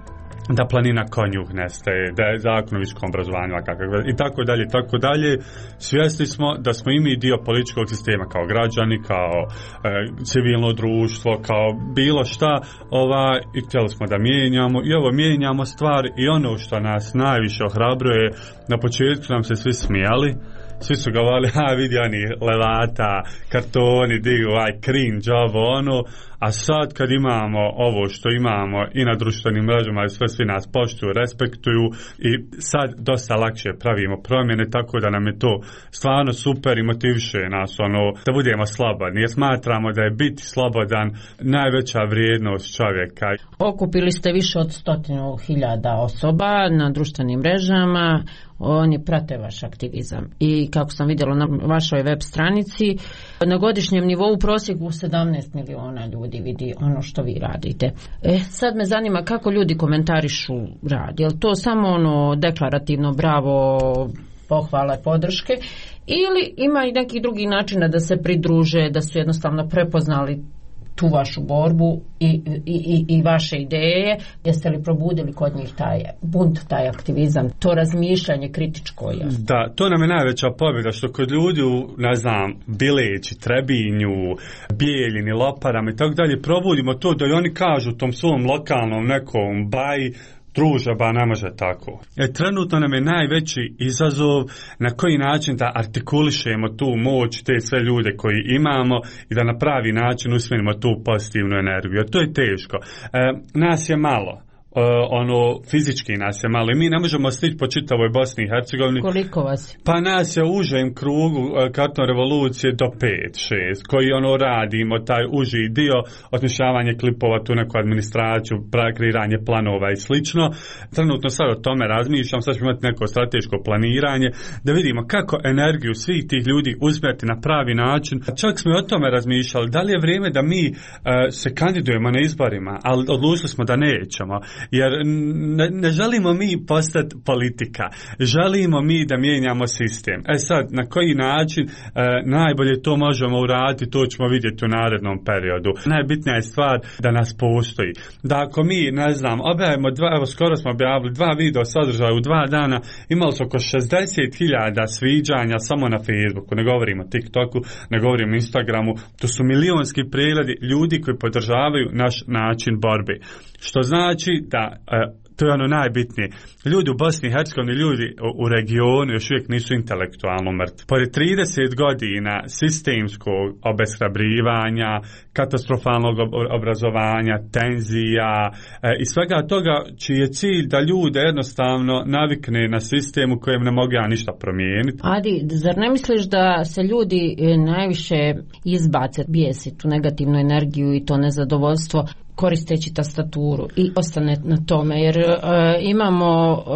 da planina konjuh nestaje, da je zakon o visokom obrazovanju i tako dalje, tako dalje. Svjesni smo da smo i mi dio političkog sistema kao građani, kao e, civilno društvo, kao bilo šta, ova, i htjeli smo da mijenjamo i ovo mijenjamo stvar i ono što nas najviše ohrabruje, na početku nam se svi smijali. Svi su govorili, ha vidi oni levata, kartoni, digu, aj cringe, ovo ono, a sad kad imamo ovo što imamo i na društvenim mrežama i sve svi nas poštuju, respektuju i sad dosta lakše pravimo promjene, tako da nam je to stvarno super i motiviše nas ono da budemo slobodni, jer smatramo da je biti slobodan najveća vrijednost čovjeka. Okupili ste više od stotinu hiljada osoba na društvenim mrežama, oni prate vaš aktivizam i kako sam vidjela na vašoj web stranici, na godišnjem nivou u prosjeku sedamnaest miliona ljudi vidi ono što vi radite. E, sad me zanima kako ljudi komentarišu rad, je li to samo ono deklarativno bravo, pohvale, podrške, ili ima i neki drugi način da se pridruže, da su jednostavno prepoznali tu vašu borbu i, i, i vaše ideje? Jeste li probudili kod njih taj bunt, taj aktivizam, to razmišljanje kritičko? Je? Da, to nam je najveća pobjeda, što kod ljudi u, ne znam, Bileći, Trebinju, Bijeljini, Loparama i tako dalje, probudimo to da i oni kažu tom svom lokalnom nekom baji, druže, ba ne može tako. E, trenutno nam je najveći izazov na koji način da artikulišemo tu moć, te sve ljude koji imamo i da na pravi način usmjerimo tu pozitivnu energiju. To je teško. E, nas je malo. Uh, ono, fizički nas je malo i mi ne možemo stići po čitavoj Bosni i Hercegovini. Koliko vas? Pa nas je u užem krugu uh, karton revolucije do pet šest koji ono radimo, taj uži dio, osmišljavanje klipova, tu neku administraciju, kreiranje planova i slično. Trenutno sad o tome razmišljam, sad ćemo imati neko strateško planiranje, da vidimo kako energiju svih tih ljudi usmjeriti na pravi način. Čak smo i o tome razmišljali, da li je vrijeme da mi uh, se kandidujemo na izborima, ali odlučili smo da nećemo. Jer ne, ne želimo mi postati politika, želimo mi da mijenjamo sistem. E sad, na koji način e, najbolje to možemo uraditi, to ćemo vidjeti u narednom periodu. Najbitnija je stvar da nas postoji. Da ako mi, ne znam, objavimo dva, evo skoro smo objavili dva video sadržaja u dva dana, imali su oko šezdeset hiljada sviđanja samo na Facebooku, ne govorimo o TikToku, ne govorimo o Instagramu, to su milionski pregledi ljudi koji podržavaju naš način borbe. Što znači da, e, to je ono najbitnije, ljudi u Bosni i Hercegovini, ljudi u, u regionu još uvijek nisu intelektualno mrtvi. Pored trideset godina sistemskog obeshrabrivanja, katastrofalnog obrazovanja, tenzija e, i svega toga, čiji je cilj da ljude jednostavno navikne na sistem u kojem ne mogu ja ništa promijeniti. Adi, zar ne misliš da se ljudi najviše izbace, bijesi tu negativnu energiju i to nezadovoljstvo koristeći tastaturu i ostane na tome, jer uh, imamo uh,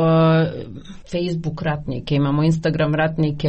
Facebook ratnike, imamo Instagram ratnike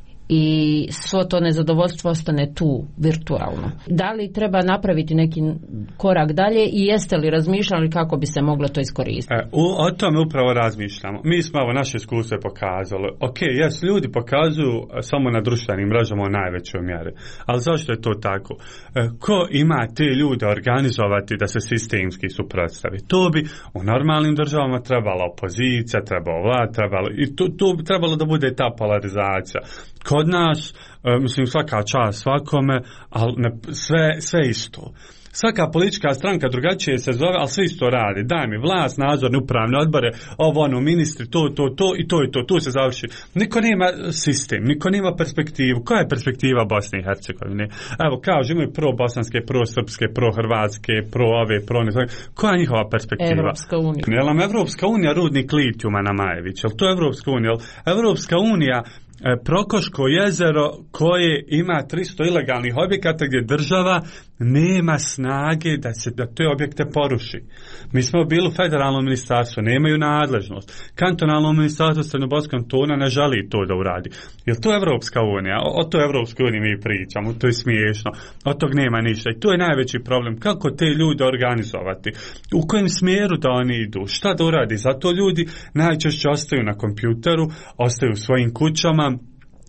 i svo to nezadovoljstvo ostane tu virtualno. Da li treba napraviti neki korak dalje i jeste li razmišljali kako bi se moglo to iskoristiti? E, u, o tome upravo razmišljamo. Mi smo ovo naše iskustvo pokazali. Ok, jes, ljudi pokazuju samo na društvenim mrežama u najvećoj mjeri. Ali zašto je to tako? E, ko ima te ljude organizovati da se sistemski suprotstavi? To bi u normalnim državama trebala opozicija, trebalo vlad, trebalo, i tu, tu bi trebalo da bude ta polarizacija. Kod nas, e, mislim, svaka čast svakome, ali ne, sve, sve isto. Svaka politička stranka drugačije se zove, ali sve isto radi. Daj mi vlast, nadzorne upravne odbore, ovo ono, ministri, to, to, to i to i to, tu se završi. Niko nema sistem, niko nema perspektivu. Koja je perspektiva Bosne i Hercegovine? Evo, kažu, imaju pro-bosanske, pro-srpske, pro-hrvatske, pro-ove, pro-ne. Koja je njihova perspektiva? Evropska unija. Je li nam Evropska unija rudnik litijuma na Majević? Je li to Evropska unija? Evropska unija Prokoško jezero koje ima tristo ilegalnih objekata gdje država nema snage da se da te objekte poruši. Mi smo bili u federalnom ministarstvu, nemaju nadležnost. Kantonalno ministarstvo Srednjoboskog kantona ne želi to da uradi. Je li to Evropska unija? O, o to Evropskoj uniji mi pričamo, to je smiješno. Od tog nema ništa. I to je najveći problem. Kako te ljude organizovati? U kojem smjeru da oni idu? Šta da uradi? Zato ljudi najčešće ostaju na kompjuteru, ostaju u svojim kućama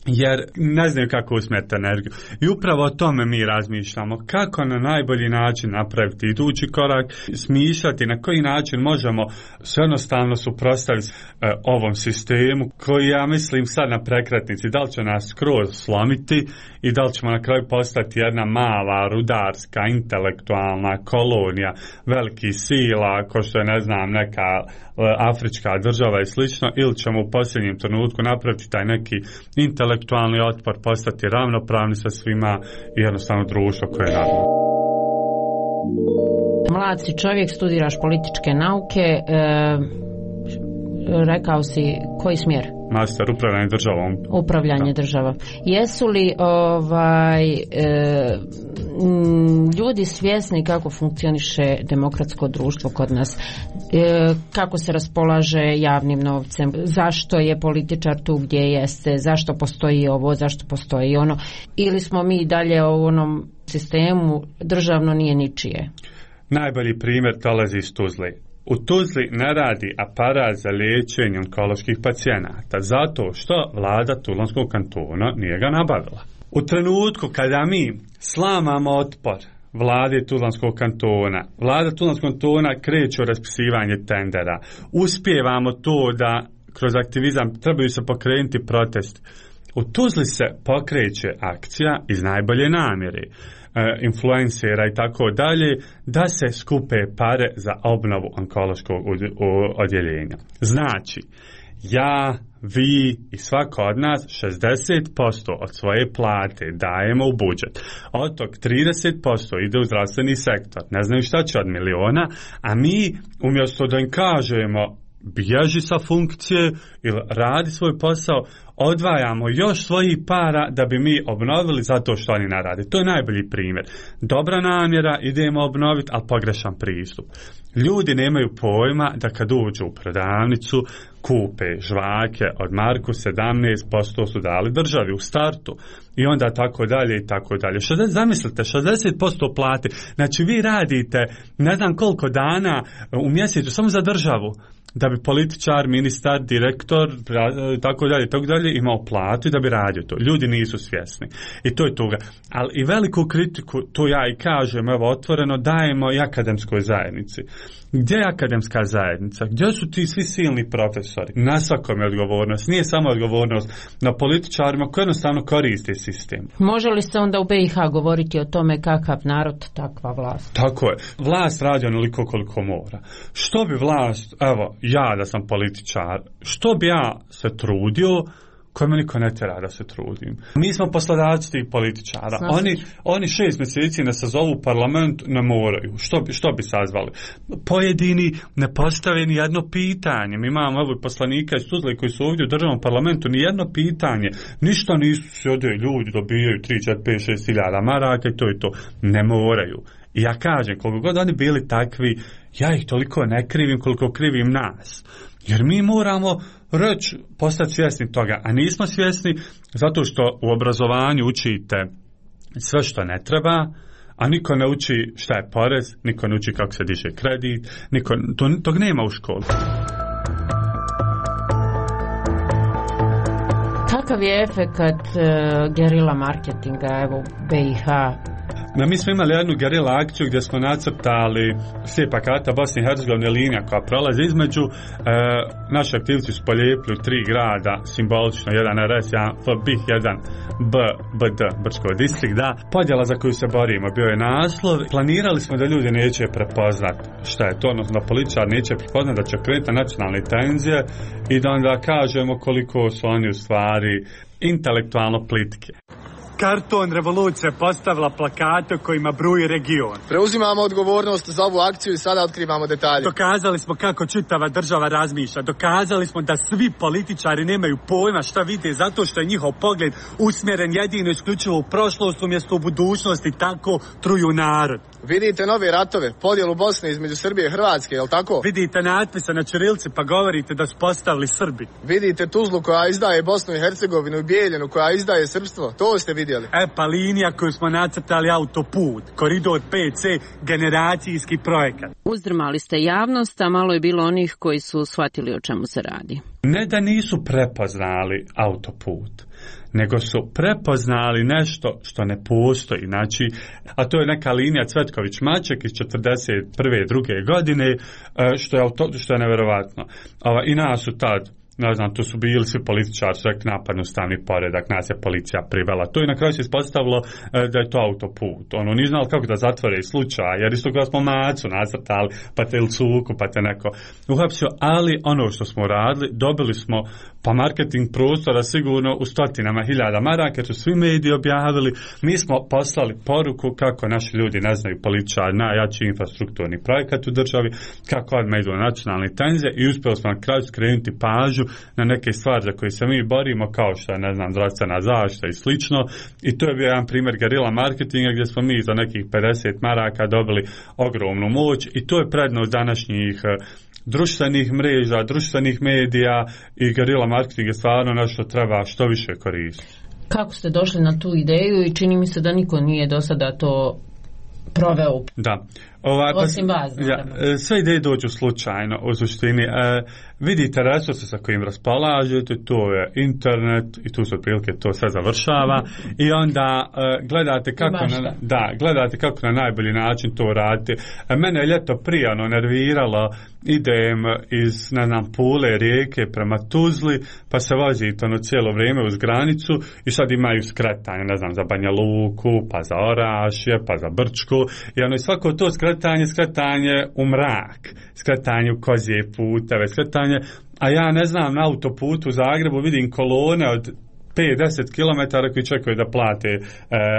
jer ne znaju kako usmjeriti energiju. I upravo o tome mi razmišljamo, kako na najbolji način napraviti idući korak, smišljati na koji način možemo se jednostavno suprotstaviti e, ovom sistemu koji, ja mislim, sad na prekretnici, da li će nas skroz slomiti i da li ćemo na kraju postati jedna mala, rudarska, intelektualna kolonija velikih sila, ko što je, ne znam, neka e, afrička država i slično, ili ćemo u posljednjem trenutku napraviti taj neki intelektualni otpor, postati ravnopravni sa svima i jednostavno društvo koje je normalno. Mlad si čovjek, studiraš političke nauke, e, rekao si koji smjer? Master upravljanje državom. Upravljanje da. državom. Jesu li ovaj, e, ljudi svjesni kako funkcioniše demokratsko društvo kod nas? E, kako se raspolaže javnim novcem? Zašto je političar tu gdje jeste? Zašto postoji ovo? Zašto postoji ono? Ili smo mi dalje u onom sistemu državno nije ničije? Najbolji primjer dolazi iz Tuzle. U Tuzli ne radi aparat za liječenje onkoloških pacijenata zato što vlada Tuzlanskog kantona nije ga nabavila. U trenutku kada mi slamamo otpor vlade Tuzlanskog kantona, vlada Tuzlanskog kantona kreće u raspisivanje tendera, uspijevamo to da kroz aktivizam trebaju se pokrenuti protesti. U Tuzli se pokreće akcija iz najbolje namjere influencera i tako dalje, da se skupe pare za obnovu onkološkog odjeljenja. Znači, ja, vi i svako od nas šezdeset posto od svoje plate dajemo u budžet. Od tog trideset posto ide u zdravstveni sektor. Ne znaju šta će od miliona, a mi umjesto da im kažemo bježi sa funkcije ili radi svoj posao, odvajamo još svojih para da bi mi obnovili zato što oni ne rade. To je najbolji primjer. Dobra namjera, idemo obnoviti, ali pogrešan pristup. Ljudi nemaju pojma da kad uđu u prodavnicu, kupe žvake od marku, sedamnaest posto su dali državi u startu. I onda tako dalje i tako dalje. šezdeset, zamislite, šezdeset posto plate. Znači vi radite ne znam koliko dana u mjesecu samo za državu, da bi političar, ministar, direktor, tako dalje, tako dalje, imao platu i da bi radio to. Ljudi nisu svjesni. I to je toga. Ali i veliku kritiku, to ja i kažem, evo, otvoreno, dajemo i akademskoj zajednici. Gdje je akademska zajednica? Gdje su ti svi silni profesori? Na svakom je odgovornost. Nije samo odgovornost na političarima koji jednostavno koriste sistem. Može li se onda u B i H govoriti o tome kakav narod, takva vlast? Tako je. Vlast radi onoliko koliko mora. Što bi vlast, evo, ja da sam političar, što bi ja se trudio, koje me niko ne tjera da se trudim. Mi smo poslodavci tih političara. Oni, oni šest mjeseci ne sazovu parlament, ne moraju. Što bi, što bi sazvali? Pojedini ne postave ni jedno pitanje. Mi imamo evo poslanika iz Tuzle koji su ovdje u državnom parlamentu, ni jedno pitanje. Ništa nisu sjede, ljudi dobijaju tri, četiri, pet, šest hiljada maraka i to i to. Ne moraju. I ja kažem, koliko god oni bili takvi, ja ih toliko ne krivim koliko krivim nas. Jer mi moramo reći, postati svjesni toga, a nismo svjesni zato što u obrazovanju učite sve što ne treba, a niko ne uči šta je porez, niko ne uči kako se diže kredit, niko, to, tog nema u školi. Kakav je efekat uh, gerila marketinga, evo, B i H? No, mi smo imali jednu gerila akciju gdje smo nacrtali slijepa karta Bosne i Hercegovine, linija koja prolazi između. E, naši aktivci su polijepili tri grada, simbolično, jedan R S, jedan F, B, jedan B, B D, Brčko distrikt, da. Podjela za koju se borimo bio je naslov. Planirali smo da ljudi neće prepoznat šta je to, odnosno da političar neće prepoznat da će krenuti nacionalne tenzije i da onda kažemo koliko su oni u stvari intelektualno plitke. Karton revolucija postavila plakate kojima bruji region. Preuzimamo odgovornost za ovu akciju i sada otkrivamo detalje. Dokazali smo kako čitava država razmišlja. Dokazali smo da svi političari nemaju pojma šta vide zato što je njihov pogled usmjeren jedino isključivo u prošlost umjesto u budućnost i tako truju narod. Vidite nove ratove, podjelu Bosne između Srbije i Hrvatske, je li tako? Vidite natpise na ćirilci pa govorite da su postavili Srbi. Vidite Tuzlu koja izdaje Bosnu i Hercegovinu i Bijeljinu koja izdaje srpstvo, to ste vidjeli. E pa linija koju smo nacrtali autoput, koridor P C, generacijski projekat. Uzdrmali ste javnost, a malo je bilo onih koji su shvatili o čemu se radi. Ne da nisu prepoznali autoput, nego su prepoznali nešto što ne postoji, znači, a to je neka linija Cvetković-Maček iz četrdeset prve druge godine, što je, što je neverovatno. I nas su tad, ne znam, tu su bili svi političari, su rekli napadnu ustavni poredak, nas je policija privela. To je na kraju se ispostavilo da je to autoput. Ono, nije znali kako da zatvore slučaj, jer isto kada smo macu nacrtali, pa te ili cuku, pa te neko uhapsio, ali ono što smo radili, dobili smo pa marketing prostora sigurno u stotinama hiljada maraka, jer su svi mediji objavili, mi smo poslali poruku kako naši ljudi ne znaju političari najjači infrastrukturni projekat u državi, kako odmah idu nacionalne tenzije i uspjeli smo na kraju skrenuti pažnju na neke stvari za koje se mi borimo, kao što je, ne znam, zdravstvena zaštita i slično. I to je bio jedan primjer gerila marketinga gdje smo mi za nekih pedeset maraka dobili ogromnu moć i to je prednost današnjih društvenih mreža, društvenih medija i gerila marketing je stvarno nešto treba što više koristiti. Kako ste došli na tu ideju i čini mi se da niko nije do sada to proveo? Da. Ovaj, Osim vas, ja, sve ideje dođu slučajno u suštini. E, vidite resurse sa kojim raspolažete, to je internet i tu se otprilike to sve završava i onda e, gledate kako na, da, gledate kako na najbolji način to radite. E, mene je ljeto prije ono nerviralo, idem iz, ne znam, Pule, Rijeke prema Tuzli, pa se vozite ono cijelo vrijeme uz granicu i sad imaju skretanje, ne znam, za Banja Luku, pa za Orašje, pa za Brčku i ono i svako to skretanje, skretanje u mrak, skretanje u kozije puteve, skretanje, a ja ne znam, na autoputu u Zagrebu vidim kolone od pet do deset kilometara koji čekaju da plate e,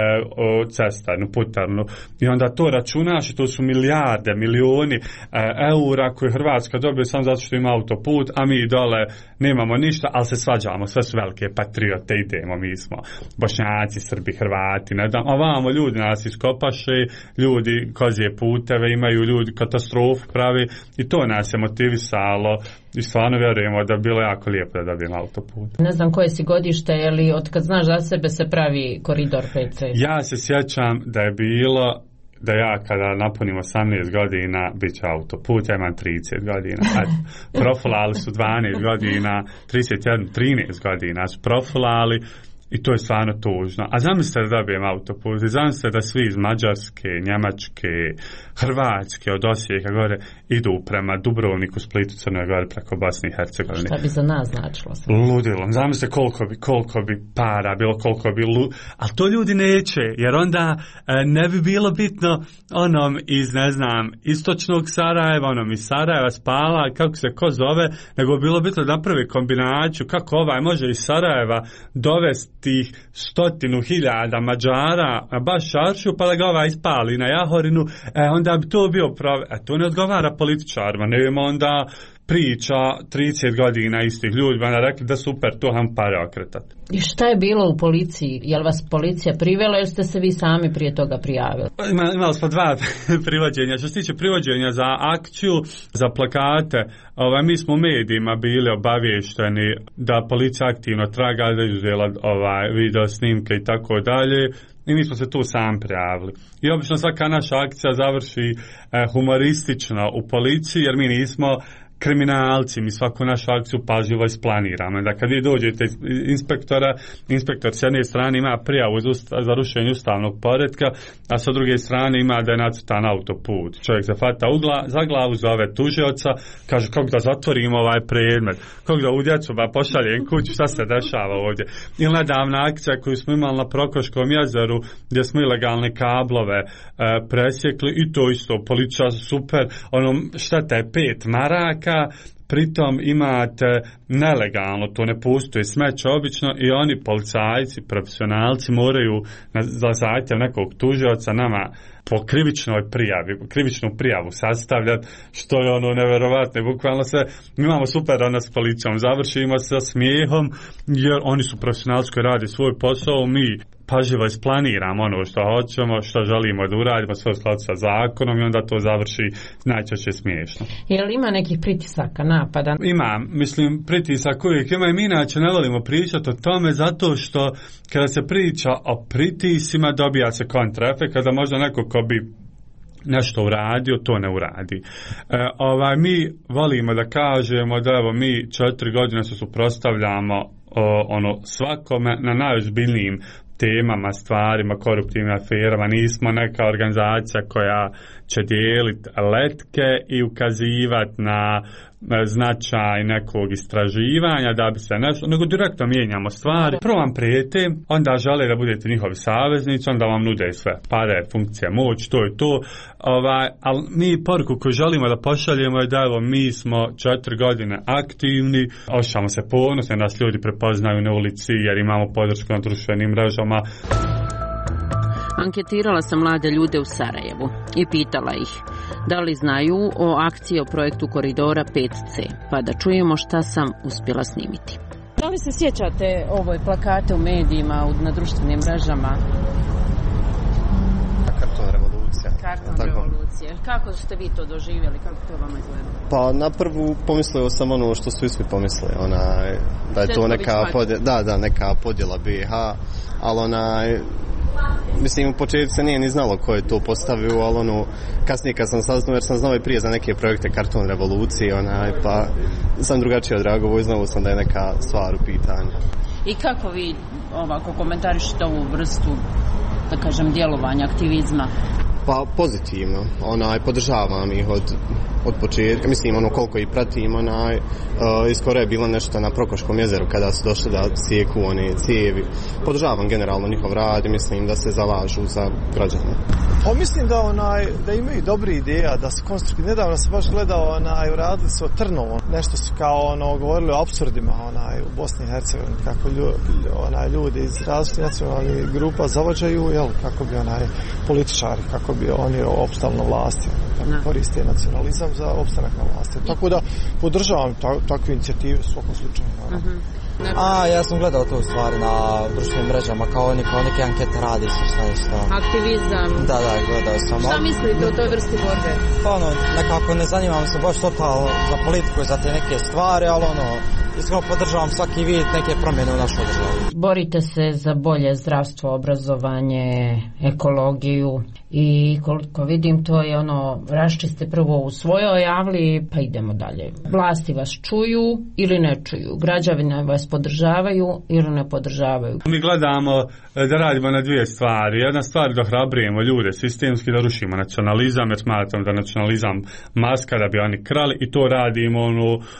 o cestarnu, putarnu. I onda to računaš i to su milijarde, milioni e, eura koje Hrvatska dobije samo zato što ima autoput, a mi dole nemamo ništa, ali se svađamo, sve su velike patriote, idemo, mi smo Bošnjaci, Srbi, Hrvati, ne znam, a vamo ljudi nas iskopaše, ljudi kozije puteve imaju, ljudi katastrofu pravi i to nas je motivisalo i stvarno vjerujemo da bi bilo jako lijepo da dobijem autoput. Ne znam koje si godište, je li od kad znaš za sebe se pravi koridor pet C? Ja se sjećam da je bilo da ja kada napunim osamnaest godina bit će autoput, ja imam trideset godina. Profilali su dvanaest godina, trideset jedan, trinaest godina su profilali i to je stvarno tužno. A zamislite da dobijem autoput, zamislite da svi iz Mađarske, Njemačke, Hrvatske, od Osijeka gore idu prema Dubrovniku, Splitu, Crnoj Gori, preko Bosne i Hercegovine. Šta bi za nas značilo? Ludilo. Zamislite koliko bi, koliko bi para bilo, koliko bi lu... Ali to ljudi neće, jer onda e, ne bi bilo bitno onom iz, ne znam, istočnog Sarajeva, onom iz Sarajeva spala, kako se ko zove, nego bi bilo bitno da napravi kombinaciju kako ovaj može iz Sarajeva dovesti tih stotinu hiljada Mađara baš šaršiju pa da ga ovaj ispali na Jahorinu, e, onda bi to bio pravi, a to ne odgovara političarima, ne vidimo onda priča trideset godina istih ljudi, onda rekli da super, to ham pare okretati. I šta je bilo u policiji? Je li vas policija privela ili ste se vi sami prije toga prijavili? Ima, imali smo dva privođenja. Što se tiče privođenja za akciju, za plakate, ovaj, mi smo u medijima bili obavješteni da policija aktivno traga, da je uzela ovaj, video snimke i tako dalje. I mi smo se tu sam prijavili. I obično svaka naša akcija završi eh, humoristično u policiji, jer mi nismo kriminalci, mi svaku našu akciju pažljivo isplaniramo. Da kad vi dođete inspektora, inspektor s jedne strane ima prijavu za rušenje ustavnog poretka, a sa druge strane ima da je nacrtan autoput. Čovjek se fata ugla, za glavu, zove tužioca, kaže kako da zatvorimo ovaj predmet, kako da u djecu ba pošaljem kuću, šta se dešava ovdje. Ili nedavna akcija koju smo imali na Prokoškom jezeru, gdje smo ilegalne kablove e, presjekli i to isto, policija super, ono šteta je pet maraka, pritom imate nelegalno, to ne postoji smeće obično i oni policajci, profesionalci moraju na, za zahtjev nekog tužioca nama po krivičnoj prijavi, krivičnu prijavu sastavljati, što je ono neverovatno, bukvalno sve, mi imamo super ono s policijom, završimo sa smijehom, jer oni su profesionalci koji radi svoj posao, mi pažljivo isplaniramo ono što hoćemo, što želimo da uradimo, sve u skladu sa zakonom i onda to završi najčešće smiješno. Je li ima nekih pritisaka, napada? Ima, mislim, pritisak uvijek ima i mi inače ne volimo pričati o tome zato što kada se priča o pritisima dobija se kontraefekt, kada možda neko ko bi nešto uradio, to ne uradi. E, ovaj, mi volimo da kažemo da evo mi četiri godine se suprotstavljamo o, ono svakome na najozbiljnijim temama, stvarima, koruptivnim aferama. Nismo neka organizacija koja će dijeliti letke i ukazivati na značaj nekog istraživanja da bi se nešto, nego direktno mijenjamo stvari. Prvo vam prijete, onda žele da budete njihovi saveznici, onda vam nude sve pare, funkcija, moć, to je to. Ovaj, ali mi poruku koju želimo da pošaljemo je da evo, mi smo četiri godine aktivni, osjećamo se ponosno, nas ljudi prepoznaju na ulici jer imamo podršku na društvenim mrežama. Anketirala sam mlade ljude u Sarajevu i pitala ih da li znaju o akciji o projektu koridora pet ce, pa da čujemo šta sam uspjela snimiti. Da li se sjećate ovoj plakate u medijima, na društvenim mrežama? Karton revolucija. Karton revolucije. Kako ste vi to doživjeli? Kako to vama izgleda? Pa na prvu pomislio sam ono što su i svi pomislili, onaj, da je to neka podjela, da, da, neka podjela B i H, ali onaj, mislim u početku se nije ni znalo ko je to postavio, ali ono, kasnije kad sam saznao, jer sam znao i prije za neke projekte Karton revolucije, onaj, pa sam drugačije odreagovao i znao sam da je neka stvar u pitanju. I kako vi ovako komentarišete ovu vrstu, da kažem, djelovanja, aktivizma? Pa pozitivno, onaj, podržavam ih od, od početka, mislim ono koliko ih pratim, onaj, uh, iskoro je bilo nešto na Prokoškom jezeru kada su došli da sjeku one cijevi. Podržavam generalno njihov rad i mislim da se zalažu za građane. Pa mislim da onaj, da imaju dobri ideja, da su konstruktivni. Nedavno sam baš gledao, onaj, uradili su o Trnovu, nešto su kao ono, govorili o apsurdima, onaj, u Bosni i Hercegovini, kako lju, onaj, ljudi iz različitih nacionalnih grupa zavođaju, jel, kako bi onaj, političari, kako bi oni opstali na vlasti, tako koriste nacionalizam za opstanak na vlasti. Tako da podržavam ta, takve inicijative u svakom slučaju. Uh-huh. A, ja sam gledao to u stvari na društvenim mrežama, kao oni, kao neke ankete radi se, šta je šta. Aktivizam. Da, da, gledao sam. Šta mislite o toj vrsti borbe? Pa ono, nekako ne zanimam se baš totalno za politiku i za te neke stvari, ali ono, iskreno podržavam svaki vid neke promjene u našoj državi. Borite se za bolje zdravstvo, obrazovanje, ekologiju i koliko vidim to je ono, raščiste prvo u svojoj javli pa idemo dalje. Vlasti vas čuju ili ne čuju, građani vas podržavaju ili ne podržavaju. Mi gledamo da radimo na dvije stvari. Jedna stvar da ohrabrujemo ljude sistemski, da rušimo nacionalizam, jer smatram da nacionalizam maska da bi oni krali i to radimo ono uh,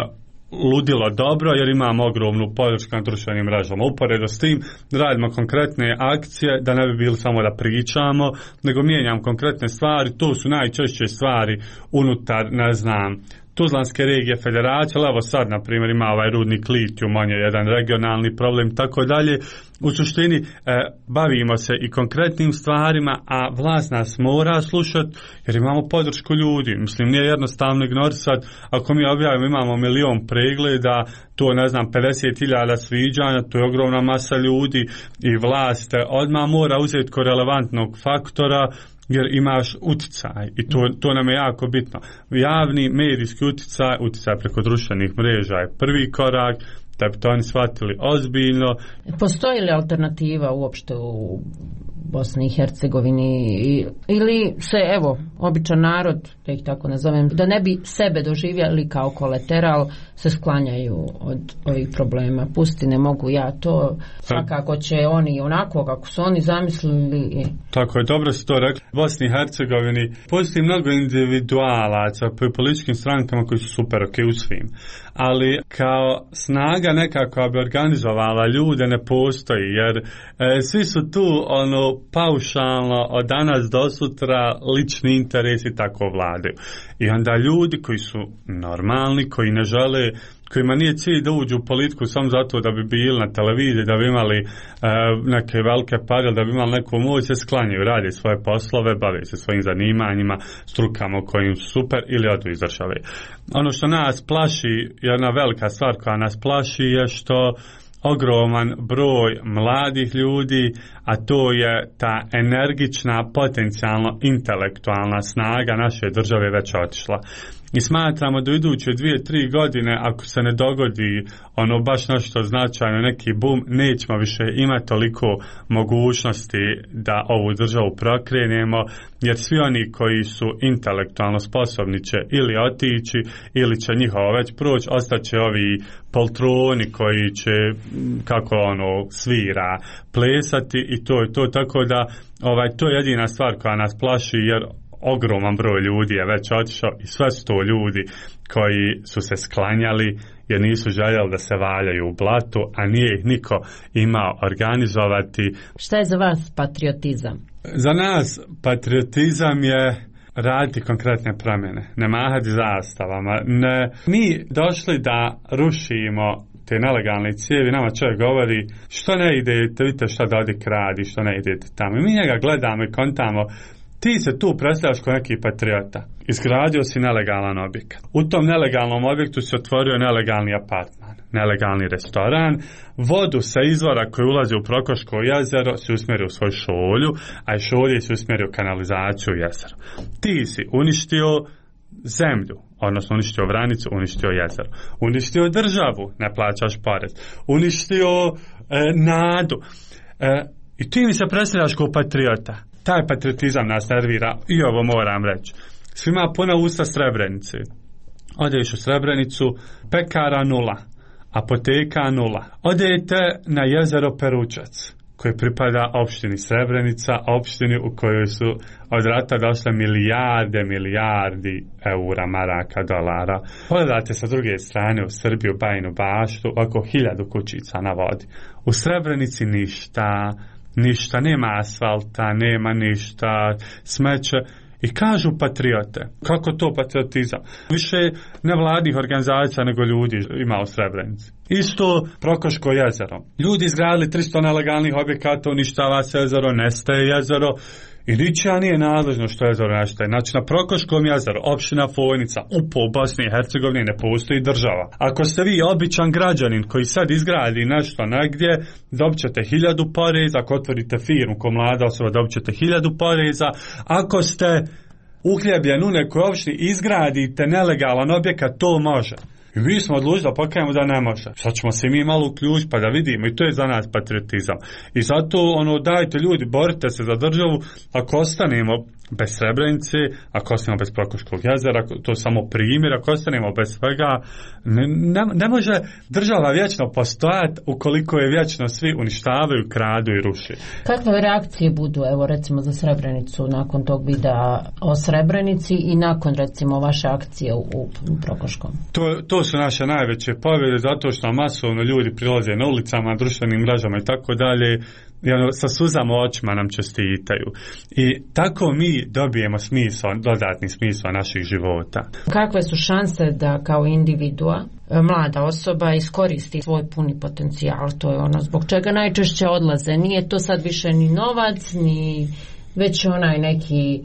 ludilo dobro jer imamo ogromnu podršku na društvenim mrežama. Uporedo s tim radimo konkretne akcije da ne bi bili samo da pričamo, nego mijenjam konkretne stvari. To su najčešće stvari unutar, ne znam, Tuzlanske regije federacije, ali evo sad, na primjer, ima ovaj rudnik litijum, on je jedan regionalni problem, tako dalje. U suštini, e, bavimo se i konkretnim stvarima, a vlast nas mora slušati, jer imamo podršku ljudi. Mislim, nije jednostavno ignorisati, ako mi objavimo, imamo milion pregleda, to, ne znam, pedeset hiljada sviđanja, to je ogromna masa ljudi i vlast odmah mora uzeti ko relevantnog faktora, jer imaš uticaj i to, to nam je jako bitno. Javni medijski uticaj, uticaj preko društvenih mreža je prvi korak, da bi to oni shvatili ozbiljno. Postoji li alternativa uopšte u Bosni i Hercegovini ili se, evo, običan narod, da ih tako nazovem, da ne bi sebe doživjeli kao kolateral, se sklanjaju od ovih problema. Pusti, ne mogu ja to, svakako će oni onako kako su oni zamislili. Tako je, dobro si to rekli. U Bosni i Hercegovini postoji mnogo individualaca po političkim strankama koji su super ok u svim, ali kao snaga nekako bi organizovala ljude ne postoji, jer e, svi su tu ono paušalno od danas do sutra lični interesi tako vladaju. I onda ljudi koji su normalni, koji ne žele, kojima nije cilj da uđu u politiku samo zato da bi bili na televiziji, da bi imali e, neke velike pare, da bi imali neku moć, se sklanjaju, radi svoje poslove, bave se svojim zanimanjima, strukama kojim su super ili odu iz države. Ono što nas plaši, jedna velika stvar koja nas plaši je što ogroman broj mladih ljudi, a to je ta energična, potencijalno intelektualna snaga naše države već otišla. I smatramo da iduće dvije, tri godine, ako se ne dogodi ono baš nešto značajno, neki boom, nećemo više imati toliko mogućnosti da ovu državu prokrenemo, jer svi oni koji su intelektualno sposobni će ili otići, ili će njihovo već proći, ostaće ovi poltroni koji će, kako ono, svira, plesati i to je to, tako da ovaj, to je jedina stvar koja nas plaši, jer ogroman broj ljudi je već otišao i sve su to ljudi koji su se sklanjali jer nisu željeli da se valjaju u blatu, a nije ih niko imao organizovati. Šta je za vas patriotizam? Za nas patriotizam je raditi konkretne promjene, ne mahati zastavama. Ne, mi došli da rušimo te nelegalne cijevi, nama čovjek govori što ne idete, vidite šta Dodik radi, što ne idete tamo. I mi njega gledamo i kontamo, ti se tu predstavljaš kao neki patriota. Izgradio si nelegalan objekat. U tom nelegalnom objektu si otvorio nelegalni apartman, nelegalni restoran, vodu sa izvora koji ulazi u Prokoško jezero si usmjerio u svoju šolju, a i šolje si usmjerio kanalizaciju u jezero. Ti si uništio zemlju, odnosno uništio Vranicu, uništio jezero. Uništio državu, ne plaćaš porez. Uništio e, nadu. E, I ti mi se predstavljaš kao patriota. Taj patriotizam nas nervira i ovo moram reći. Svima puna usta Srebrenice. Odeš u Srebrenicu, pekara nula, apoteka nula. Odete na jezero Peručac, koji pripada opštini Srebrenica, opštini u kojoj su od rata došle milijarde, milijardi eura, maraka, dolara. Pogledate sa druge strane u Srbiju, Bajinu Baštu, oko hiljadu kućica na vodi. U Srebrenici ništa, ništa, nema asfalta, nema ništa, smeće. I kažu patriote. Kako to patriotizam? Više nevladnih organizacija nego ljudi ima u Srebrenici. Isto Prokoško jezero. Ljudi izgradili tristo nelegalnih objekata, uništava se jezero, nestaje jezero i ničija nije nadležno što jezero nestaje. Znači na Prokoškom jezeru, opština Fojnica, upo u Bosni i Hercegovini ne postoji država. Ako ste vi običan građanin koji sad izgradi nešto negdje, dobit ćete hiljadu poreza. Ako otvorite firmu ko mlada osoba, dobit ćete hiljadu poreza. Ako ste uhljebljen u nekoj opštini, izgradite nelegalan objekat, to može. I mi smo odlučili da pokajemo da ne može. Sad ćemo se mi malo uključiti pa da vidimo, i to je za nas patriotizam. I zato ono, dajte ljudi, borite se za državu. Ako ostanemo bez Srebrenice, ako ostanemo bez Prokoškog jezera, to je samo primjer, ako ostanemo bez svega, ne, ne, ne može država vječno postojati ukoliko je vječno svi uništavaju, kradu i ruši. Kakve reakcije budu, evo recimo za Srebrenicu, nakon tog videa o Srebrenici i nakon recimo vaše akcije u, u Prokoškom? To, to su naše najveće pobjede, zato što masovno ljudi prilaze na ulicama, društvenim mrežama i tako dalje, i ono, sa suzama očima nam čestitaju. I tako mi dobijemo smisao, dodatni smisao naših života. Kakve su šanse da kao individua, mlada osoba iskoristi svoj puni potencijal? To je ono zbog čega najčešće odlaze. Nije to sad više ni novac, ni već onaj neki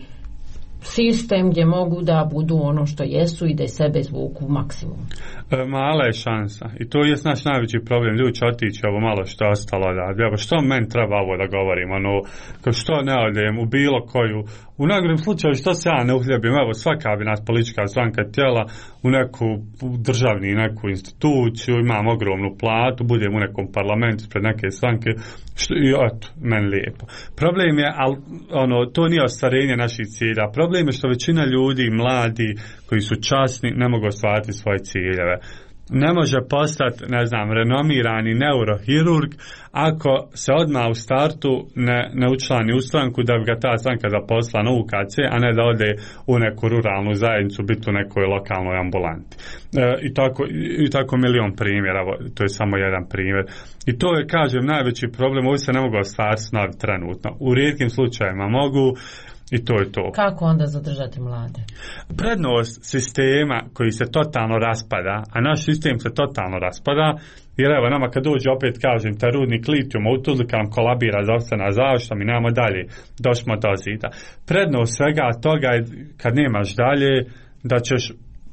sistem gdje mogu da budu ono što jesu i da sebe izvuku maksimum. E, mala je šansa i to je naš najveći problem. Ljudi će otići ovo malo što je ostalo da, evo što meni treba ovo da govorim, ono, što ne odem u bilo koju, u najgorem slučaju što se ja ne uhljebim, evo svaka bi nas politička stranka tijela u neku državni neku instituciju, imam ogromnu platu, budem u nekom parlamentu pred neke stranke, što, i eto, meni lijepo. Problem je, al, ono, to nije ostvarenje naših cilja. Problem je što većina ljudi, mladi, koji su časni, ne mogu ostvariti svoje ciljeve. Ne može postati, ne znam, renomirani neurohirurg ako se odmah u startu ne, ne učlani u stranku da bi ga ta stranka zaposlila na U K C, a ne da ode u neku ruralnu zajednicu, biti u nekoj lokalnoj ambulanti. E, i, tako, i, i tako milion primjera, to je samo jedan primjer. I to je, kažem, najveći problem, ovi se ne mogu ostvariti snovi trenutno. U rijetkim slučajevima mogu, i to je to. Kako onda zadržati mlade? Prednost sistema koji se totalno raspada, a naš sistem se totalno raspada, jer evo nama kad dođe, opet kažem, taj rudnik litijuma u Tuzli kad nam kolabira zdravstvena zaštita, mi nemamo dalje, došmo do zida. Prednost svega toga je kad nemaš dalje, da ćeš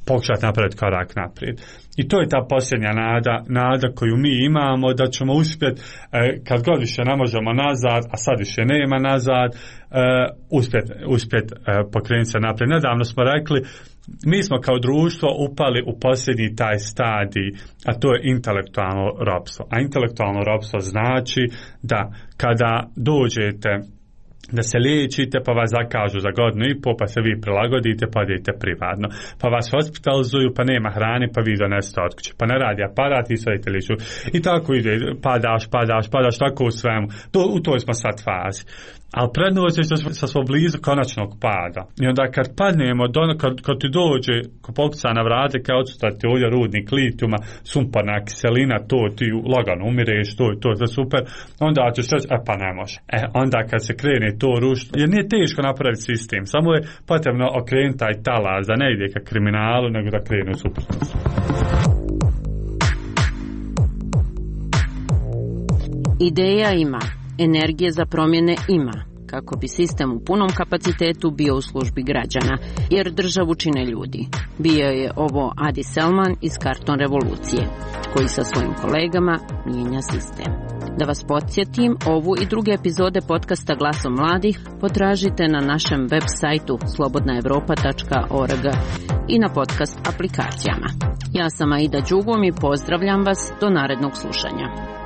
pokušati napraviti korak naprijed. I to je ta posljednja nada, nada koju mi imamo, da ćemo uspjeti, e, kad god više ne možemo nazad, a sad više nema nazad, e, uspjeti uspjet, e, pokrenuti se naprijed. Nedavno smo rekli, mi smo kao društvo upali u posljednji taj stadij, a to je intelektualno ropstvo. A intelektualno ropstvo znači da kada dođete da se liječite, pa vas zakažu za godinu i pol, pa se vi prilagodite, pa idete privatno. Pa vas hospitalizuju, pa nema hrane, pa vi donesete od kuće. Pa ne radi aparat i sve idete liču. I tako ide, padaš, padaš, padaš, tako u svemu. To, u toj smo sad fazi. Ali prednost je sa smo blizu konačnog pada. I onda kad padnemo, do, kad, kad ti dođe, ko pokuca na vrate, kao odsustati ovdje rudnik litijuma, sumporna kiselina, to ti lagano umireš, to je to, to je super, onda ćeš reći, e pa ne može. E, onda kad se krene to rušiti, jer nije teško napraviti sistem, samo je potrebno okrenuti taj talas, da ne ide ka kriminalu, nego da krene u suprotnost. Ideja ima, energije za promjene ima, kako bi sistem u punom kapacitetu bio u službi građana, jer državu čine ljudi. Bio je ovo Adi Selman iz Karton revolucije, koji sa svojim kolegama mijenja sistem. Da vas podsjetim, ovu i druge epizode podcasta Glasom mladih potražite na našem web sajtu slobodna evropa tačka org i na podcast aplikacijama. Ja sam Aida Đugom i pozdravljam vas do narednog slušanja.